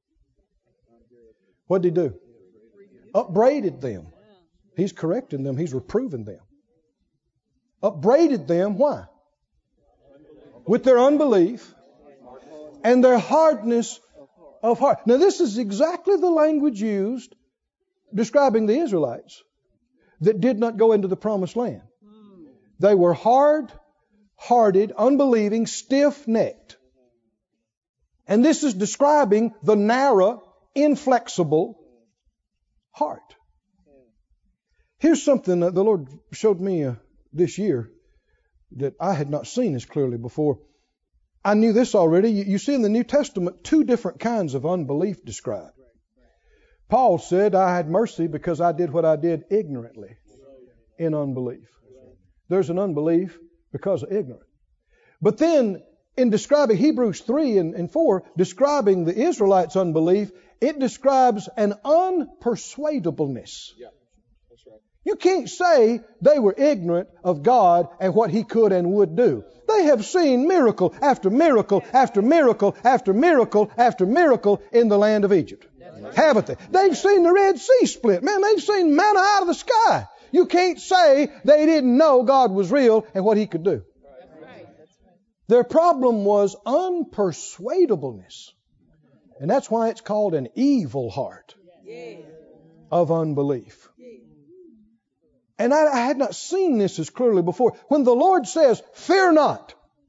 [SPEAKER 1] What did He do? Upbraided them. He's correcting them. He's reproving them. Upbraided them. Why? With their unbelief and their hardness of heart. Now this is exactly the language used describing the Israelites that did not go into the promised land. They were hard-hearted, unbelieving, stiff-necked. And this is describing the narrow, inflexible heart. Here's something that the Lord showed me uh, this year that I had not seen as clearly before. I knew this already. You, you see in the New Testament two different kinds of unbelief described. Paul said, I had mercy because I did what I did ignorantly in unbelief. There's an unbelief because of ignorance. But then in describing Hebrews three and, and four, describing the Israelites' unbelief, it describes an unpersuadableness.
[SPEAKER 2] Yeah, that's right.
[SPEAKER 1] You can't say they were ignorant of God and what He could and would do. They have seen miracle after miracle after miracle after miracle after miracle in the land of Egypt. Haven't they? They've seen the Red Sea split. Man, they've seen manna out of the sky. You can't say they didn't know God was real and what He could do. Their problem was unpersuadableness. And that's why it's called an evil heart of unbelief. And I, I had not seen this as clearly before. When the Lord says, fear not,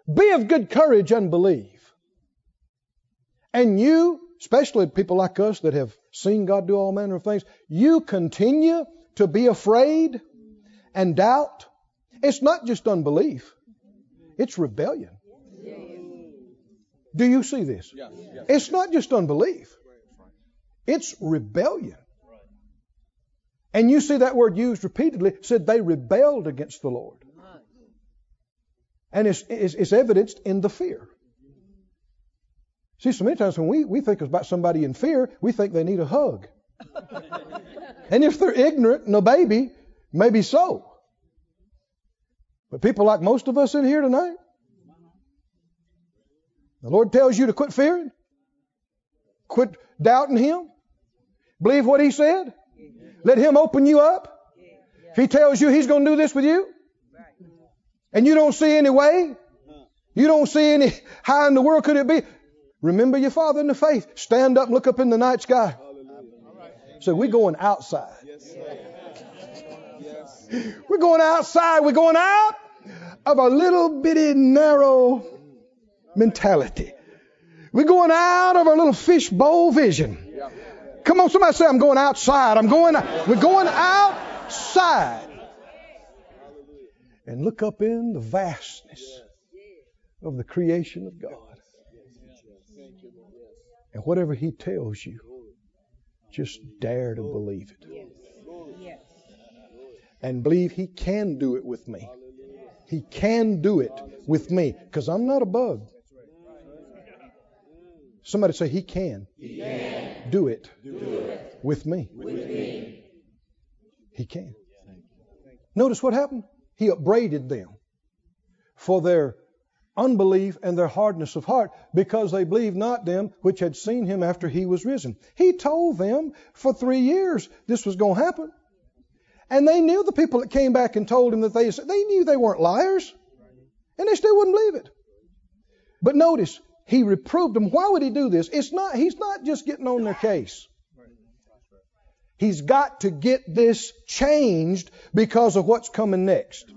[SPEAKER 1] Be of good courage and believe. And you, especially people like us that have seen God do all manner of things, you continue to be afraid and doubt. It's not just unbelief. It's rebellion. Do you see this? It's not just unbelief. It's rebellion. And you see that word used repeatedly. It said they rebelled against the Lord. And it's, it's, it's evidenced in the fear. See, so many times when we, we think about somebody in fear, we think they need a hug. And if they're ignorant and a baby, maybe so. But people like most of us in here tonight, the Lord tells you to quit fearing, quit doubting Him, believe what He said, let Him open you up. If He tells you He's going to do this with you, and you don't see any way, you don't see any, how in the world could it be? Remember your father in the faith. Stand up and look up in the night sky. So we're going outside. We're going outside. We're going out of a little bitty narrow mentality. We're going out of our little fishbowl vision. Come on, somebody say, I'm going outside. I'm going, we're going outside. And look up in the vastness of the creation of God. And whatever He tells you, just dare to believe it. And believe He can do it with me. He can do it with me. Because I'm not a bug. Somebody say, He can, he can. Do, it do it with me. With me. He can. Notice what happened? He upbraided them for their unbelief and their hardness of heart, because they believed not them which had seen Him after He was risen. He told them for three years this was going to happen. And they knew, the people that came back and told Him that they, they knew they weren't liars. And they still wouldn't believe it. But notice, He reproved them. Why would He do this? It's not, He's not just getting on their case. He's got to get this changed because of what's coming next.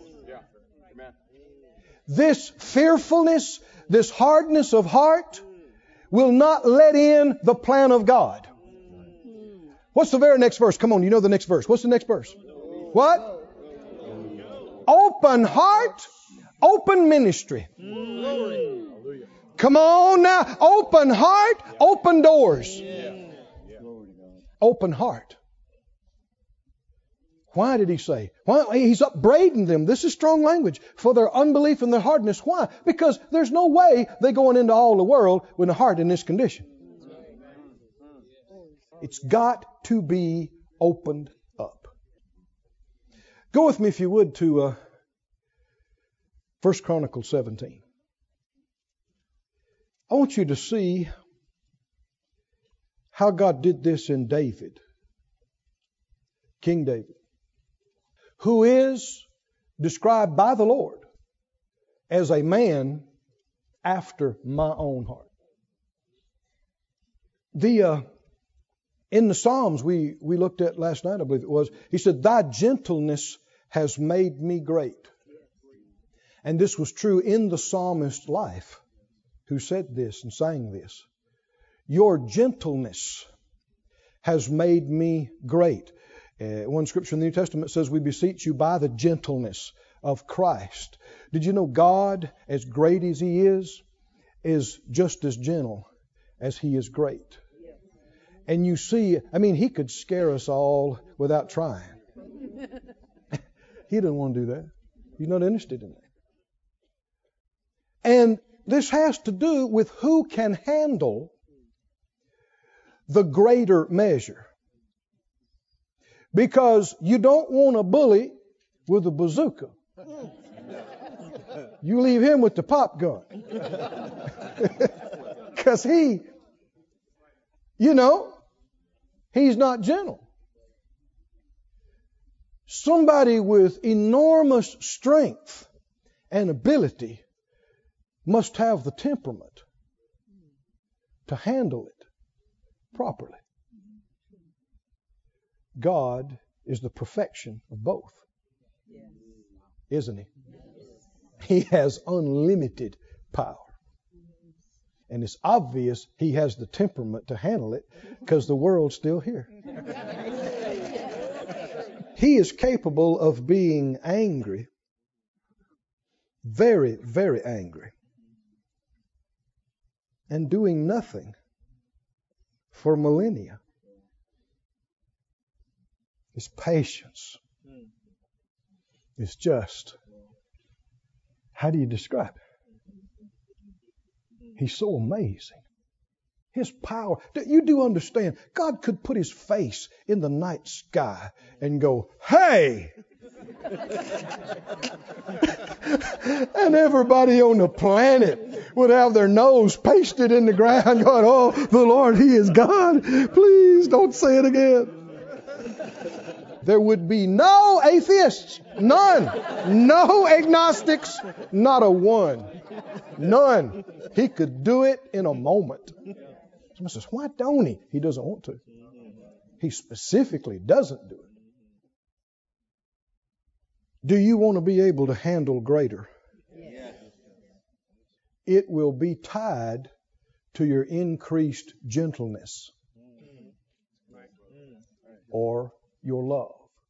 [SPEAKER 1] This fearfulness, this hardness of heart will not let in the plan of God. What's the very next verse? Come on, you know the next verse. What's the next verse? What? Open heart, open ministry. Come on now. Open heart, open doors. Open heart. Why did He say? Why? He's upbraiding them. This is strong language. For their unbelief and their hardness. Why? Because there's no way they're going into all the world with a heart in this condition. It's got to be opened up. Go with me, if you would, to uh, First Chronicles seventeen. I want you to see how God did this in David. King David, who is described by the Lord as a man after my own heart. The uh, in the Psalms we, we looked at last night, I believe it was, he said, Thy gentleness has made me great. And this was true in the psalmist's life, who said this and sang this. Your gentleness has made me great. Uh, one scripture in the New Testament says, we beseech you by the gentleness of Christ. Did you know God, as great as He is, is just as gentle as He is great? And you see, I mean, He could scare us all without trying. He didn't want to do that. He's not interested in that. And this has to do with who can handle the greater measure. Because you don't want a bully with a bazooka. You leave him with the pop gun. Because he, you know, he's not gentle. Somebody with enormous strength and ability must have the temperament to handle it properly. God is the perfection of both, isn't He? He has unlimited power. And it's obvious he has the temperament to handle it because the world's still here. He is capable of being angry, very, very angry, and doing nothing for millennia. His patience is just, how do you describe it? He's so amazing. His power. You do understand, God could put his face in the night sky and go, hey! And everybody on the planet would have their nose pasted in the ground going, oh, the Lord, he is God. Please don't say it again. There would be no atheists. None. No agnostics. Not a one. None. He could do it in a moment. Someone says, why don't he? He doesn't want to. He specifically doesn't do it. Do you want to be able to handle greater? Yes. It will be tied to your increased gentleness or your love.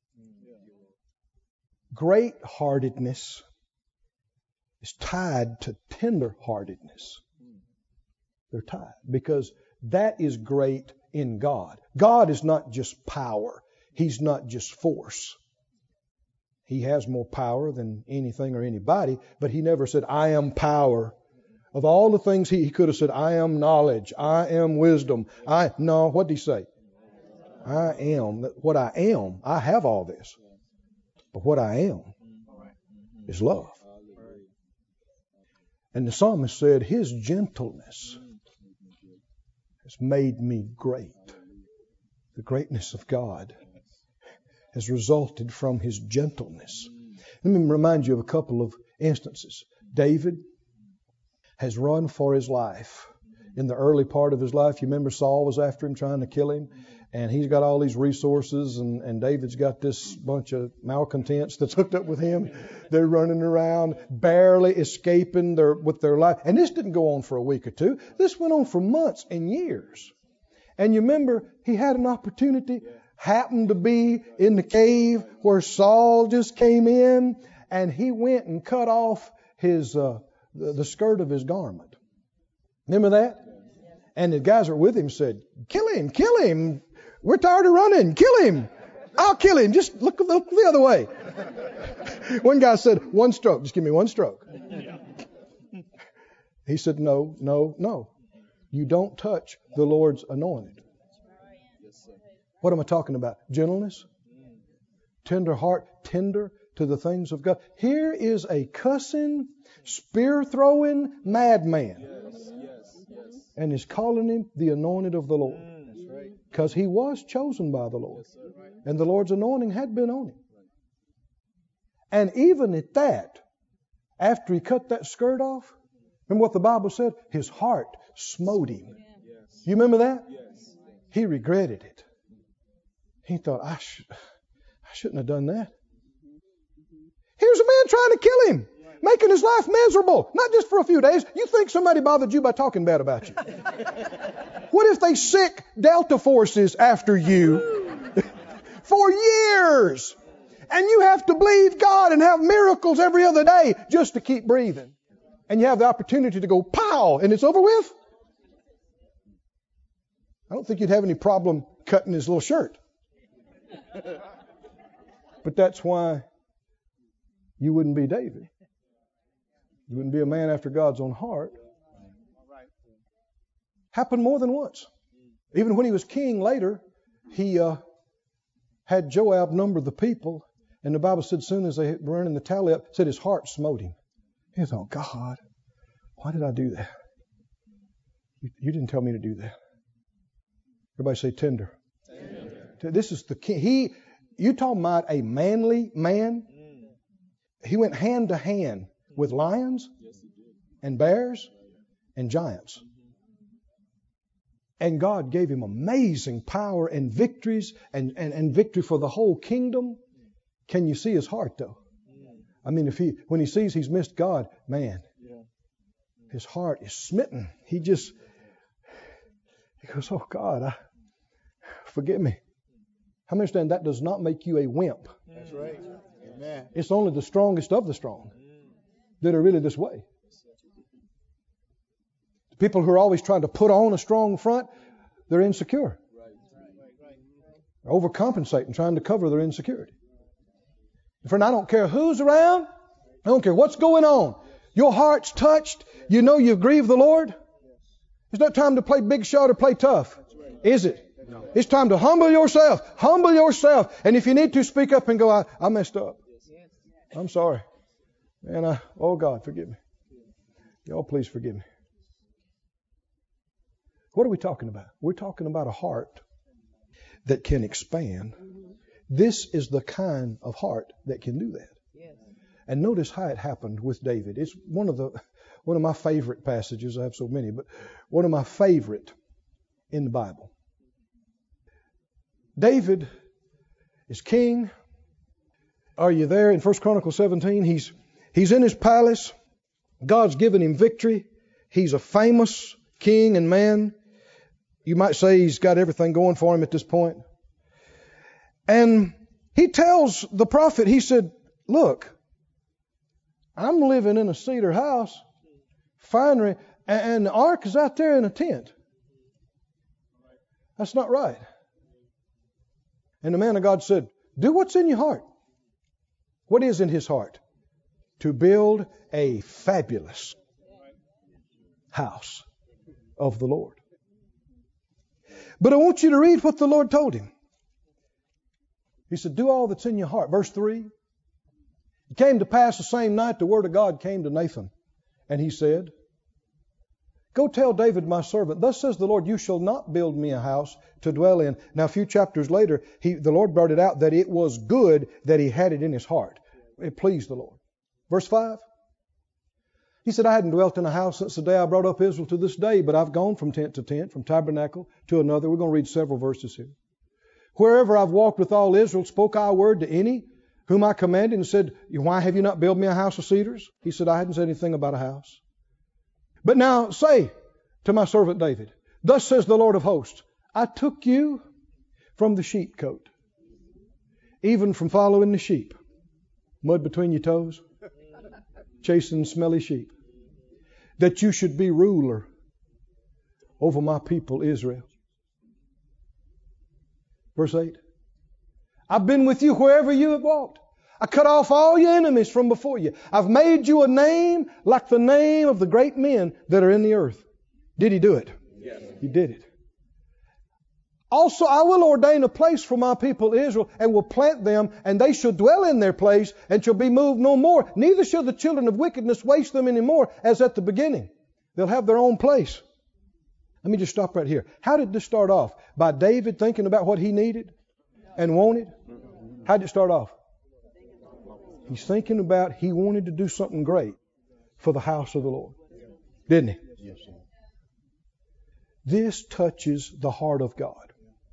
[SPEAKER 1] Great-heartedness is tied to tender-heartedness. They're tied because that is great in God. God is not just power. He's not just force. He has more power than anything or anybody, but he never said, I am power. Of all the things he, he could have said, I am knowledge, I am wisdom. I No, what did he say? I am. What I am, I have all this. But what I am is love. And the psalmist said, his gentleness has made me great. The greatness of God has resulted from his gentleness. Let me remind you of a couple of instances. David has run for his life. In the early part of his life, you remember Saul was after him trying to kill him, and he's got all these resources, and, and David's got this bunch of malcontents that's hooked up with him. They're running around, barely escaping their, with their life. And this didn't go on for a week or two. This went on for months and years. And you remember, he had an opportunity, happened to be in the cave where Saul just came in, and he went and cut off his uh, the, the skirt of his garment. Remember that? And the guys that were with him said, kill him, kill him. We're tired of running. Kill him. I'll kill him. Just look, look the other way. One guy said, one stroke. Just give me one stroke. He said, no, no, no. You don't touch the Lord's anointed. What am I talking about? Gentleness? Tender heart, tender to the things of God. Here is a cussing, spear-throwing madman. And is calling him the anointed of the Lord. Because he was chosen by the Lord. And the Lord's anointing had been on him. And even at that, after he cut that skirt off, remember what the Bible said? His heart smote him. You remember that? He regretted it. He thought, I, sh- I shouldn't have done that. Here's a man trying to kill him. Making his life miserable. Not just for a few days. You think somebody bothered you by talking bad about you. What if they sick Delta forces after you for years? And you have to believe God and have miracles every other day just to keep breathing. And you have the opportunity to go pow and it's over with. I don't think you'd have any problem cutting his little shirt. But that's why you wouldn't be David. You wouldn't be a man after God's own heart. Happened more than once. Even when he was king later, he uh, had Joab number the people. And the Bible said as soon as they were running the tally up, said his heart smote him. He thought, God, why did I do that? You, you didn't tell me to do that. Everybody say tender. Tender. This is the king. He, you talking about a manly man? He went hand to hand with lions and bears and giants. And God gave him amazing power and victories and, and, and victory for the whole kingdom. Can you see his heart though? I mean, if he, when he sees he's missed God, man, his heart is smitten. He just, he goes, oh God, I, forgive me. How many understand that does not make you a wimp?
[SPEAKER 2] That's right. Amen.
[SPEAKER 1] It's only the strongest of the strong that are really this way. The people who are always trying to put on a strong front, they're insecure. They're overcompensating, trying to cover their insecurity. Friend, I don't care who's around. I don't care what's going on. Your heart's touched. You know you've grieved the Lord. It's not time to play big shot or play tough. Is it? No. It's time to humble yourself. Humble yourself. And if you need to, speak up and go, I, I messed up. I'm sorry. And I, oh God, forgive me. Y'all please forgive me. What are we talking about? We're talking about a heart that can expand. This is the kind of heart that can do that. And notice how it happened with David. It's one of the one of my favorite passages. I have so many, but one of my favorite in the Bible. David is king. Are you there in First Chronicles seventeen? He's he's in his palace. God's given him victory. He's a famous king and man. You might say he's got everything going for him at this point. And he tells the prophet, he said, look, I'm living in a cedar house, finery, and the ark is out there in a tent. That's not right. And the man of God said, do what's in your heart. What is in his heart? To build a fabulous house of the Lord. But I want you to read what the Lord told him. He said, do all that's in your heart. Verse three. It came to pass the same night the word of God came to Nathan. And he said, go tell David my servant, thus says the Lord, you shall not build me a house to dwell in. Now a few chapters later, he, the Lord brought it out that it was good that he had it in his heart. It pleased the Lord. Verse five. He said, I hadn't dwelt in a house since the day I brought up Israel to this day, but I've gone from tent to tent, from tabernacle to another. We're going to read several verses here. Wherever I've walked with all Israel, spoke I a word to any whom I commanded and said, why have you not built me a house of cedars? He said, I hadn't said anything about a house. But now say to my servant David, thus says the Lord of hosts, I took you from the sheepcote, even from following the sheep, mud between your toes, chasing smelly sheep, that you should be ruler over my people Israel. Verse eight. I've been with you wherever you have walked. I cut off all your enemies from before you. I've made you a name like the name of the great men that are in the earth. Did he do it? Yes. He did it. Also, I will ordain a place for my people Israel and will plant them, and they shall dwell in their place and shall be moved no more. Neither shall the children of wickedness waste them any more as at the beginning. They'll have their own place. Let me just stop right here. How did this start off? By David thinking about what he needed and wanted? How did it start off? He's thinking about he wanted to do something great for the house of the Lord. Didn't he? Yes, sir. This touches the heart of God.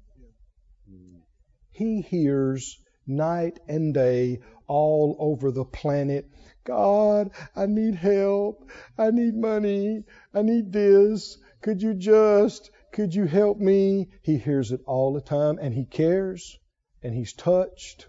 [SPEAKER 1] He hears night and day all over the planet, God, I need help. I need money. I need this. Could you just, could you help me? He hears it all the time and he cares and he's touched.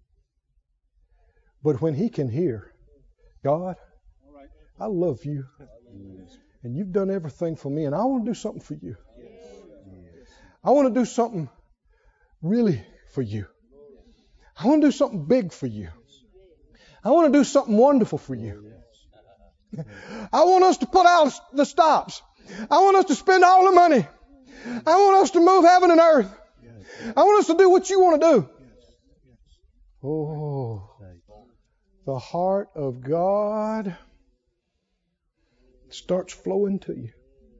[SPEAKER 1] But when he can hear, God, I love you and you've done everything for me and I want to do something for you. I want to do something really for you. I want to do something big for you. I want to do something wonderful for you. I want us to put out the stops. I want us to spend all the money. I want us to move heaven and earth. I want us to do what you want to do. Oh, the heart of God starts flowing to you.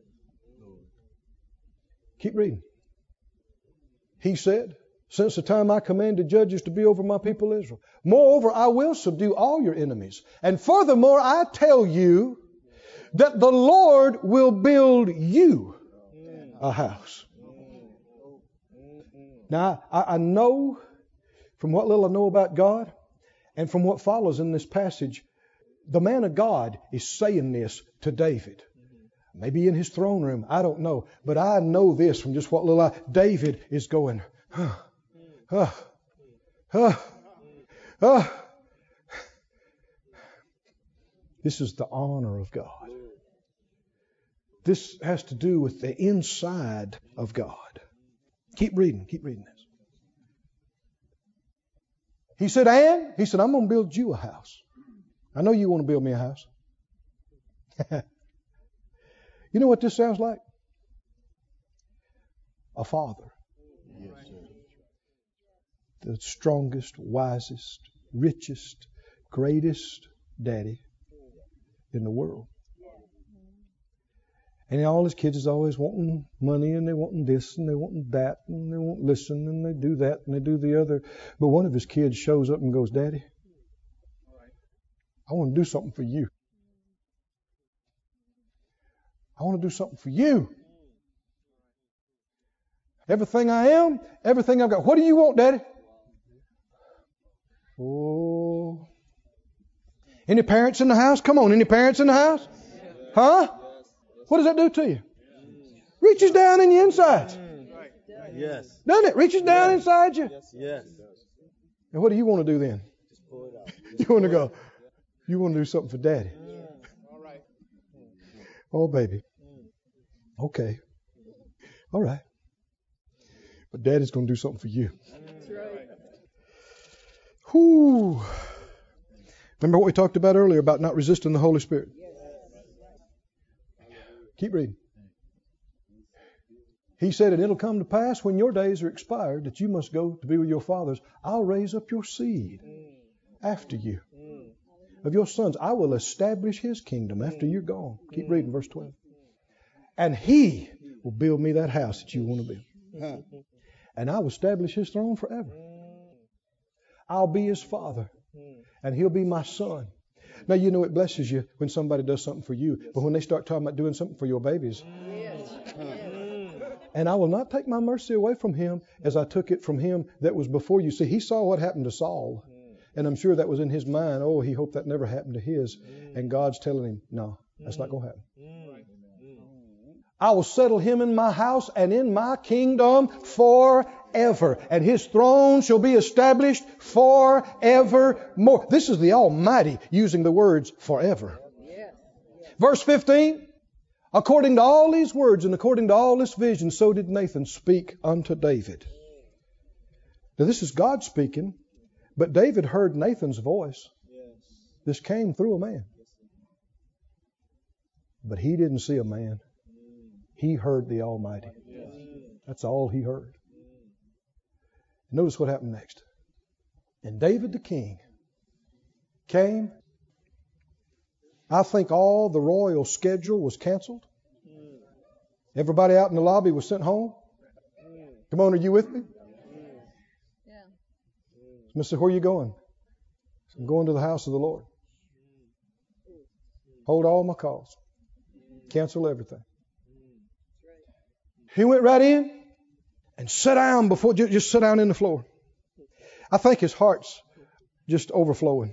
[SPEAKER 1] Keep reading. He said, since the time I commanded judges to be over my people Israel. Moreover, I will subdue all your enemies. And furthermore, I tell you that the Lord will build you a house. Now, I, I know from what little I know about God, And from what follows in this passage, the man of God is saying this to David. Maybe in his throne room, I don't know. But I know this from just what little I... David is going, huh, huh, huh, huh. This is the honor of God. This has to do with the inside of God. Keep reading, keep reading this. He said, and he said, I'm going to build you a house. I know you want to build me a house. You know what this sounds like? A father.
[SPEAKER 2] Yes, sir.
[SPEAKER 1] The strongest, wisest, richest, greatest daddy in the world. And all his kids is always wanting money, and they wanting this, and they wanting that, and they won't listen, and they do that, and they do the other. But one of his kids shows up and goes, Daddy, I want to do something for you. I want to do something for you. Everything I am, everything I've got. What do you want, Daddy? Oh. Any parents in the house? Come on, any parents in the house? Huh? What does that do to you? Reaches down in your insides.
[SPEAKER 2] Yes.
[SPEAKER 1] Doesn't it? Reaches down inside you.
[SPEAKER 2] Yes.
[SPEAKER 1] And what do you want to do then? You want to go, you want to do something for Daddy. Oh, baby. Okay. All right. But Daddy's going to do something for you. Whew. Remember what we talked about earlier about not resisting the Holy Spirit? Keep reading. He said, and it'll come to pass when your days are expired that you must go to be with your fathers. I'll raise up your seed after you. Of your sons, I will establish his kingdom after you're gone. Keep reading verse twelve. And he will build me that house that you want to build. And I will establish his throne forever. I'll be his father. And he'll be my son. Now, you know it blesses you when somebody does something for you. But when they start talking about doing something for your babies. And I will not take my mercy away from him as I took it from him that was before you. See, he saw what happened to Saul. And I'm sure that was in his mind. Oh, he hoped that never happened to his. And God's telling him, no, that's not going to happen. I will settle him in my house and in my kingdom forever. And his throne shall be established forevermore. This is the Almighty using the words forever. Verse fifteen. According to all these words and according to all this vision, so did Nathan speak unto David. Now this is God speaking. But David heard Nathan's voice. This came through a man. But he didn't see a man. He heard the Almighty. That's all he heard. Notice what happened next. And David the king came. I think all the royal schedule was canceled. Everybody out in the lobby was sent home. Come on, are you with me? Mister Where are you going? I'm going to the house of the Lord. Hold all my calls. Cancel everything. He went right in and sat down before, just sat down in the floor. I think his heart's just overflowing.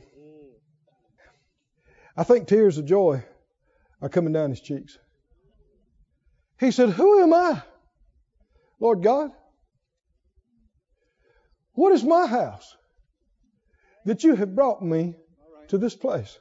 [SPEAKER 1] I think tears of joy are coming down his cheeks. He said, who am I, Lord God? What is my house that you have brought me to this place?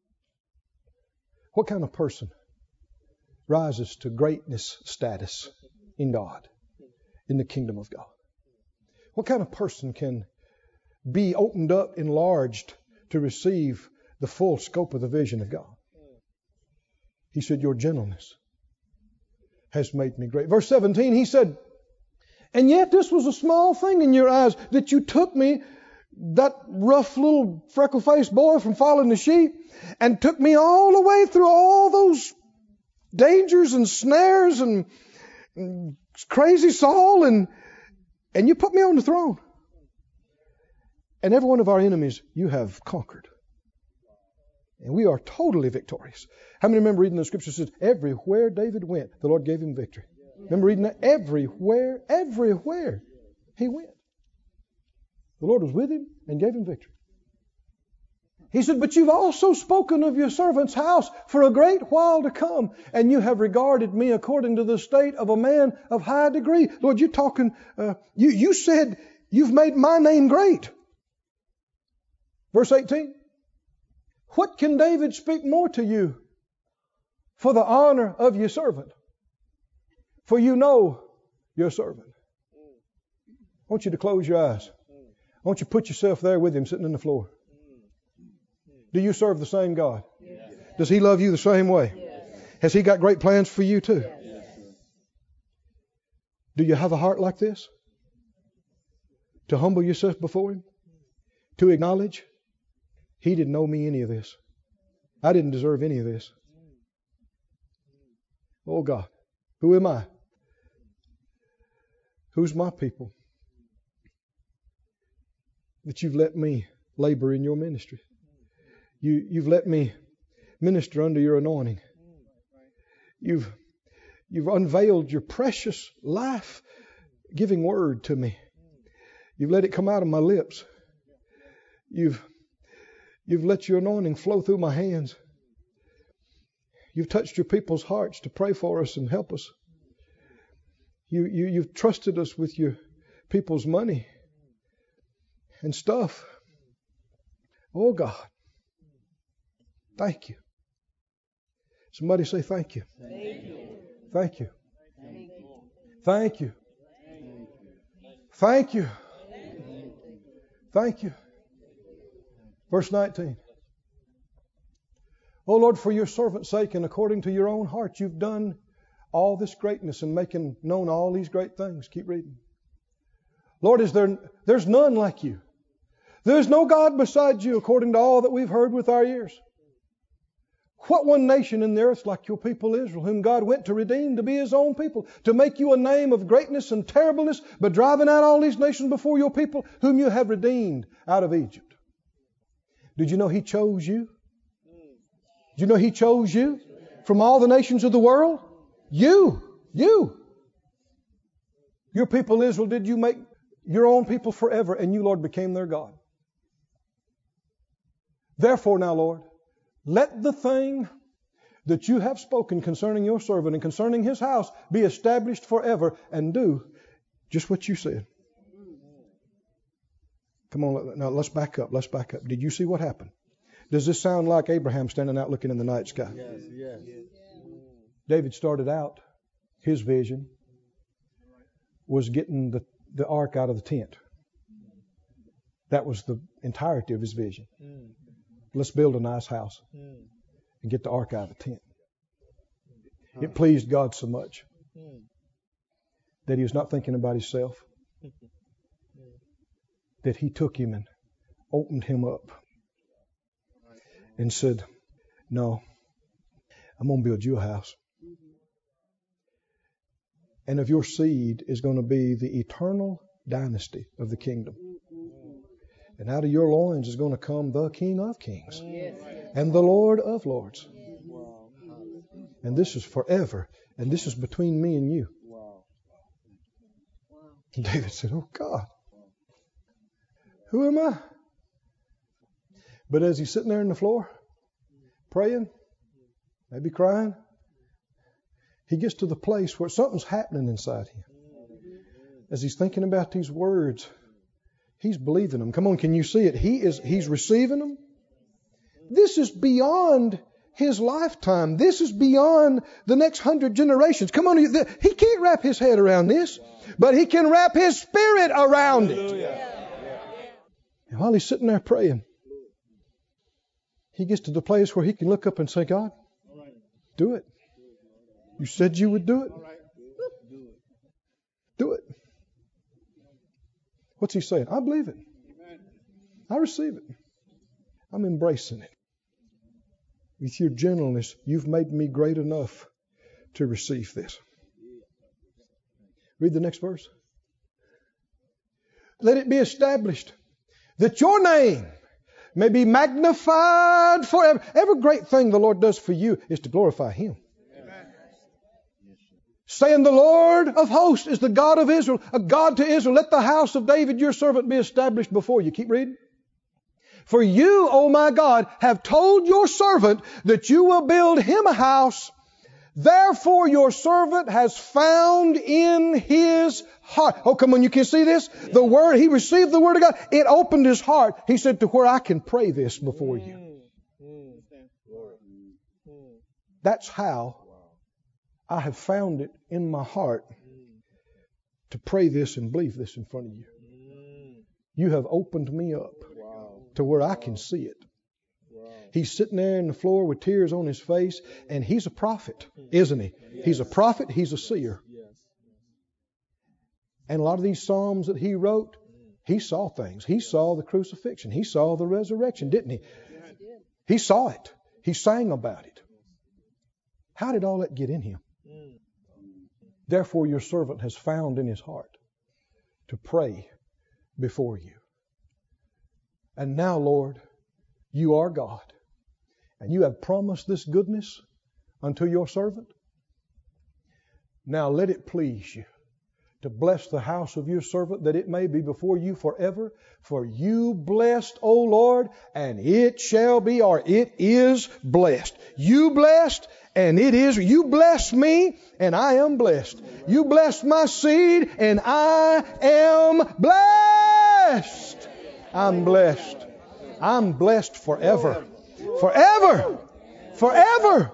[SPEAKER 1] What kind of person rises to greatness status in God, in the kingdom of God? What kind of person can be opened up, enlarged to receive the full scope of the vision of God? He said, your gentleness has made me great. Verse seventeen, he said, and yet this was a small thing in your eyes that you took me, that rough little freckle-faced boy from following the sheep, and took me all the way through all those dangers and snares and, and crazy Saul, and and you put me on the throne. And every one of our enemies you have conquered. And we are totally victorious. How many remember reading the scripture? It says, everywhere David went, the Lord gave him victory. Remember reading that? Everywhere, everywhere he went, the Lord was with him and gave him victory. He said, but you've also spoken of your servant's house for a great while to come, and you have regarded me according to the state of a man of high degree. Lord, you're talking, uh, you, you said you've made my name great. Verse eighteen. What can David speak more to you for the honor of your servant? For you know your servant. I want you to close your eyes. I want you to put yourself there with him sitting on the floor. Do you serve the same God? Yes. Does he love you the same way? Yes. Has he got great plans for you too? Yes. Do you have a heart like this? To humble yourself before him? To acknowledge, he didn't owe me any of this. I didn't deserve any of this. Oh God, who am I? Who's my people? That you've let me labor in your ministry. You, you've let me minister under your anointing. You've, you've unveiled your precious life-giving word to me. You've let it come out of my lips. You've, you've let your anointing flow through my hands. You've touched your people's hearts to pray for us and help us. You, you, you've trusted us with your people's money and stuff. Oh God. Thank you. Somebody say thank you.
[SPEAKER 2] Thank you.
[SPEAKER 1] Thank you.
[SPEAKER 2] Thank you.
[SPEAKER 1] Thank you. Thank you. Thank you. Verse nineteen. Oh Lord, for your servant's sake and according to your own heart, you've done all this greatness and making known all these great things. Keep reading. Lord, is there, there's none like you. There's no God beside you according to all that we've heard with our ears. What one nation in the earth like your people Israel, whom God went to redeem to be his own people, to make you a name of greatness and terribleness, but driving out all these nations before your people, whom you have redeemed out of Egypt. Did you know he chose you? Did you know he chose you from all the nations of the world? You, you. Your people Israel, did you make your own people forever, and you, Lord, became their God. Therefore now, Lord, let the thing that you have spoken concerning your servant and concerning his house be established forever, and do just what you said. Come on, now let's back up. Let's back up. Did you see what happened? Does this sound like Abraham standing out looking in the night sky?
[SPEAKER 2] Yes, yes.
[SPEAKER 1] David started out, his vision was getting the, the ark out of the tent. That was the entirety of his vision. Let's build a nice house and get the ark out of the tent. It pleased God so much that he was not thinking about himself, that he took him and opened him up and said, no, I'm going to build you a house. And of your seed is going to be the eternal dynasty of the kingdom. And out of your loins is going to come the King of kings and the Lord of lords. And this is forever. And this is between me and you. And David said, oh God, who am I? But as he's sitting there on the floor, praying, maybe crying, he gets to the place where something's happening inside him. As he's thinking about these words, he's believing them. Come on, can you see it? He is, he's receiving them. This is beyond his lifetime. This is beyond the next hundred generations. Come on, he, he can't wrap his head around this, but he can wrap his spirit around it. And while he's sitting there praying, he gets to the place where he can look up and say, God, do it. You said you would do it. Do it. What's he saying? I believe it. I receive it. I'm embracing it. With your gentleness, you've made me great enough to receive this. Read the next verse. Let it be established that your name may be magnified forever. Every great thing the Lord does for you is to glorify him. Saying the Lord of hosts is the God of Israel, a God to Israel. Let the house of David, your servant, be established before you. Keep reading. For you, O my God, have told your servant that you will build him a house. Therefore your servant has found in his heart. Oh, come on, you can see this? The word, he received the word of God. It opened his heart. He said, to where I can pray this before you. That's how I have found it in my heart to pray this and believe this in front of you. You have opened me up to where I can see it. He's sitting there on the floor with tears on his face, and he's a prophet, isn't he? He's a prophet, he's a seer. And a lot of these psalms that he wrote, he saw things. He saw the crucifixion. He saw the resurrection, didn't he? He saw it. He sang about it. How did all that get in him? Therefore your servant has found in his heart to pray before you. And now, Lord, you are God. And you have promised this goodness unto your servant. Now let it please you to bless the house of your servant, that it may be before you forever. For you blessed, O Lord, and it shall be, or it is blessed. You blessed, and it is. You bless me, and I am blessed. You bless my seed, and I am blessed. I'm blessed. I'm blessed forever. Forever. Forever.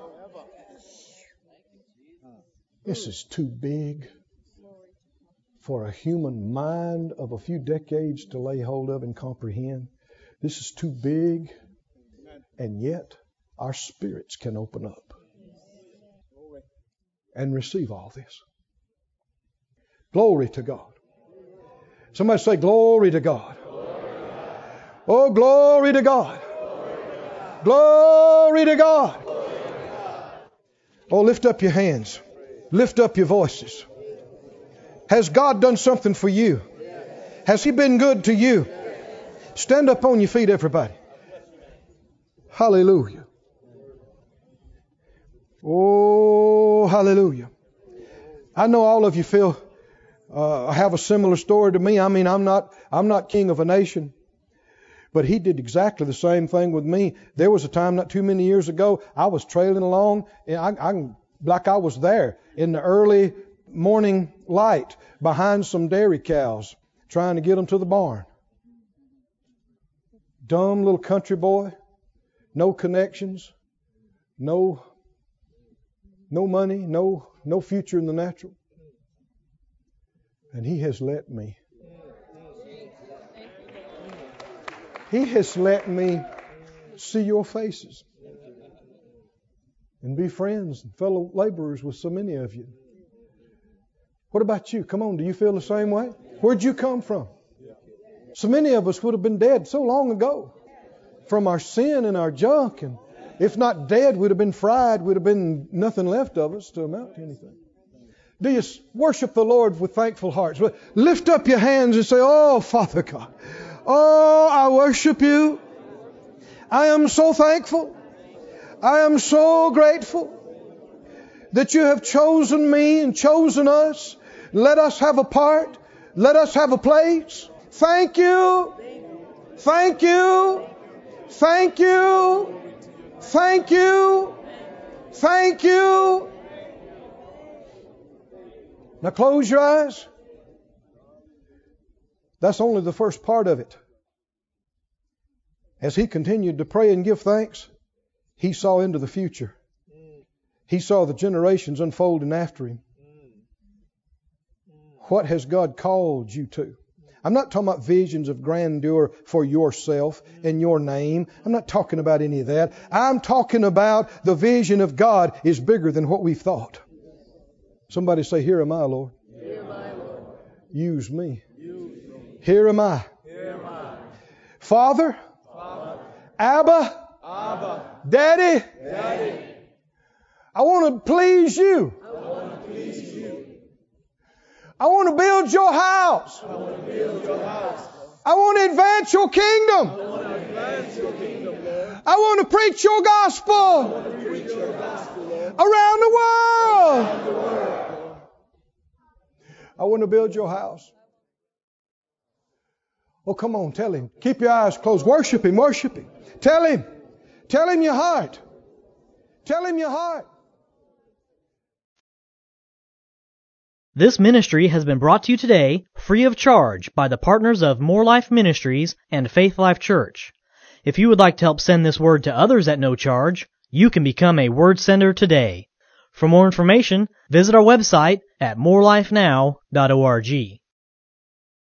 [SPEAKER 1] This is too big for a human mind of a few decades to lay hold of and comprehend. This is too big, and yet our spirits can open up and receive all this. Glory to God. Somebody say, glory to God. Oh, glory to God. Glory to God. Oh, lift up your hands. Lift up your voices. Has God done something for you? Has He been good to you? Stand up on your feet, everybody. Hallelujah. Oh, hallelujah. I know all of you feel uh, have a similar story to me. I mean, I'm not I'm not king of a nation. But He did exactly the same thing with me. There was a time not too many years ago, I was trailing along, and I, I, like I was there in the early morning light behind some dairy cows, trying to get them to the barn. Dumb little country boy, no connections, no, no money, no, no future in the natural. And He has let me. He has let me see your faces and be friends and fellow laborers with so many of you. What about you? Come on, do you feel the same way? Where'd you come from? So many of us would have been dead so long ago from our sin and our junk. And if not dead, we'd have been fried. We'd have been nothing left of us to amount to anything. Do you worship the Lord with thankful hearts? Lift up your hands and say, oh, Father God. Oh, I worship you. I am so thankful. I am so grateful that you have chosen me and chosen us. Let us have a part. Let us have a place. Thank you. Thank you. Thank you. Thank you. Thank you. Now close your eyes. That's only the first part of it. As he continued to pray and give thanks, he saw into the future. He saw the generations unfolding after him. What has God called you to? I'm not talking about visions of grandeur for yourself and your name. I'm not talking about any of that. I'm talking about the vision of God is bigger than what we've thought. Somebody say, here am I, Lord.
[SPEAKER 2] Here am I, Lord.
[SPEAKER 1] Use me.
[SPEAKER 2] Use me.
[SPEAKER 1] Here am I.
[SPEAKER 2] Here am I.
[SPEAKER 1] Father,
[SPEAKER 2] Father,
[SPEAKER 1] Abba,
[SPEAKER 2] Abba,
[SPEAKER 1] Daddy,
[SPEAKER 2] Daddy,
[SPEAKER 1] I want to please you.
[SPEAKER 2] I want to please you.
[SPEAKER 1] I want to build your house.
[SPEAKER 2] I want to build your house.
[SPEAKER 1] I want to advance your kingdom.
[SPEAKER 2] I want to advance your kingdom, Lord.
[SPEAKER 1] I want to preach your gospel
[SPEAKER 2] I want to preach your gospel, Lord.
[SPEAKER 1] around the world.
[SPEAKER 2] Around the world.
[SPEAKER 1] I want to build your house. Oh, come on, tell Him. Keep your eyes closed. Worship Him, worship Him. Tell Him. Tell Him your heart. Tell Him your heart.
[SPEAKER 3] This ministry has been brought to you today free of charge by the partners of More Life Ministries and Faith Life Church. If you would like to help send this word to others at no charge, you can become a word sender today. For more information, visit our website at more life now dot org.